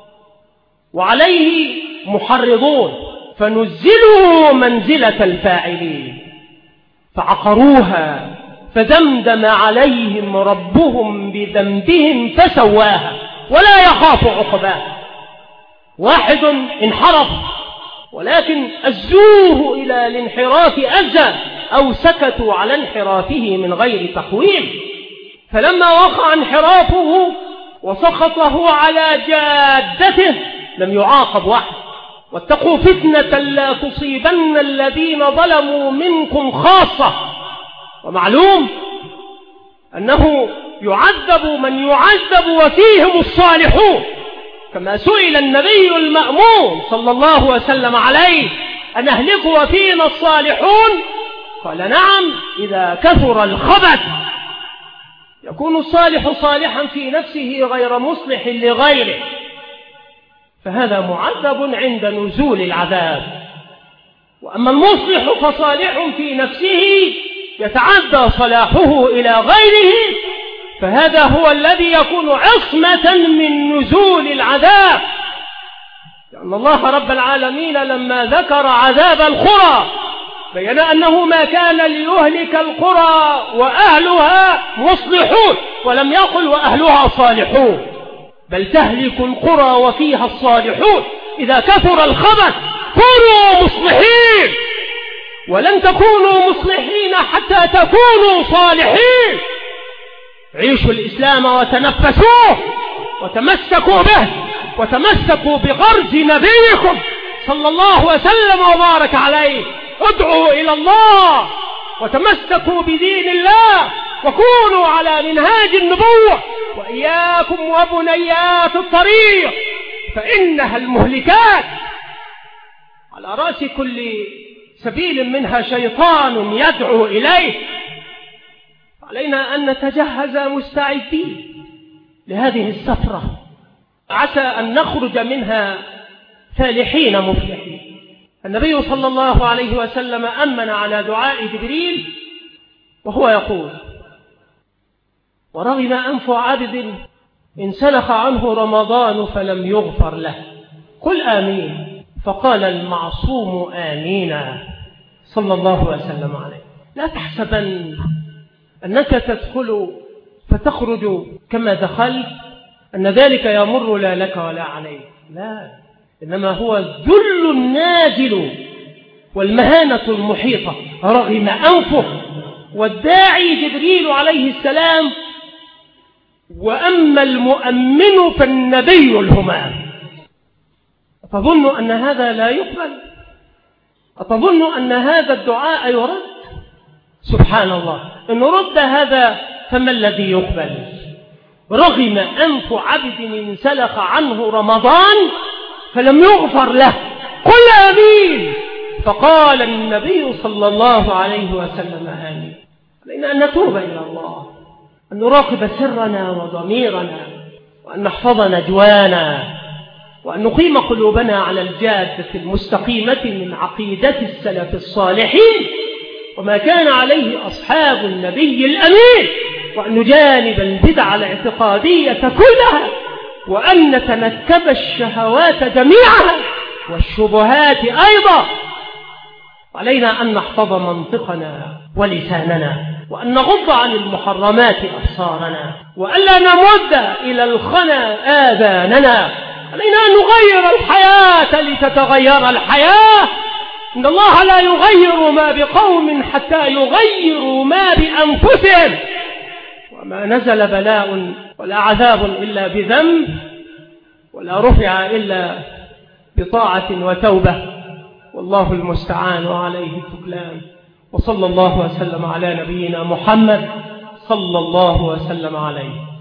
وعليه محرضون، فنزلوا منزلة الفاعلين، فعقروها فدمدم عليهم ربهم بذنبهم فسواها ولا يخاف عقباها. واحد انحرف، ولكن أزوه إلى الانحراف أزا، أو سكتوا على انحرافه من غير تقويم. فلما وقع انحرافه وسخطه على جادته لم يعاقب واحد. واتقوا فتنة لا تصيبن الذين ظلموا منكم خاصة. ومعلوم أنه يعذب من يعذب وفيهم الصالحون، كما سئل النبي المأمون صلى الله وسلم عليه: أن أهلك وفينا الصالحون؟ قال: نعم، إذا كثر الخبث. يكون الصالح صالحا في نفسه غير مصلح لغيره، فهذا معذب عند نزول العذاب. وأما المصلح فصالح في نفسه يتعدى صلاحه إلى غيره، فهذا هو الذي يكون عصمة من نزول العذاب. لأن الله رب العالمين لما ذكر عذاب القرى بيّن أنه ما كان ليهلك القرى وأهلها مصلحون، ولم يقل وأهلها صالحون، بل تهلك القرى وفيها الصالحون. إذا كثر الخبث كونوا مصلحين، ولن تكونوا مصلحين حتى تكونوا صالحين. عيشوا الإسلام وتنفسوه وتمسكوا به، وتمسكوا بغرز نبيكم صلى الله وسلم وبارك عليه. ادعوا إلى الله وتمسكوا بدين الله، وكونوا على منهاج النبوة، وإياكم وبنيات الطريق فإنها المهلكات. على رأس كل سبيل منها شيطان يدعو إليه. علينا أن نتجهز مستعدين لهذه السفرة، عسى أن نخرج منها فالحين مفلحين. النبي صلى الله عليه وسلم أمن على دعاء جبريل وهو يقول: ورغم أنف عبد انسلخ عنه رمضان فلم يغفر له، قل آمين. فقال المعصوم آمين صلى الله وسلم عليه. لا تحسبن أنك تدخل فتخرج كما دخلت أن ذلك يمر لا لك ولا عليك، لا، إنما هو الذل النازل والمهانة المحيطة رغم أنفه. والداعي جبريل عليه السلام، وأما المؤمن فالنبي الهمام. أتظن أن هذا لا يقبل؟ أتظن أن هذا الدعاء يرد؟ سبحان الله، إن رد هذا فما الذي يقبل؟ رغم أنف عبد انسلخ عنه رمضان فلم يغفر له، قل آمين. فقال النبي صلى الله عليه وسلم: آمين. علينا أن نتوب إلى الله، أن نراقب سرنا وضميرنا، وأن نحفظ نجوانا، وأن نقيم قلوبنا على الجادة المستقيمة من عقيدة السلف الصالحين وما كان عليه أصحاب النبي الأمين، وأن نجانب البدع الاعتقادية كلها، وأن نتنكب الشهوات جميعها والشبهات أيضا. علينا أن نحفظ منطقنا ولساننا، وأن نغض عن المحرمات أبصارنا، وألا نمد إلى الخنا آذاننا. علينا أن نغير الحياة لتتغير الحياة. إن الله لا يغير ما بقوم حتى يغيروا ما بأنفسهم، وما نزل بلاء ولا عذاب إلا بذنب، ولا رفع إلا بطاعة وتوبة، والله المستعان وعليه التكلان. وصلى الله وسلم على نبينا محمد صلى الله وسلم عليه.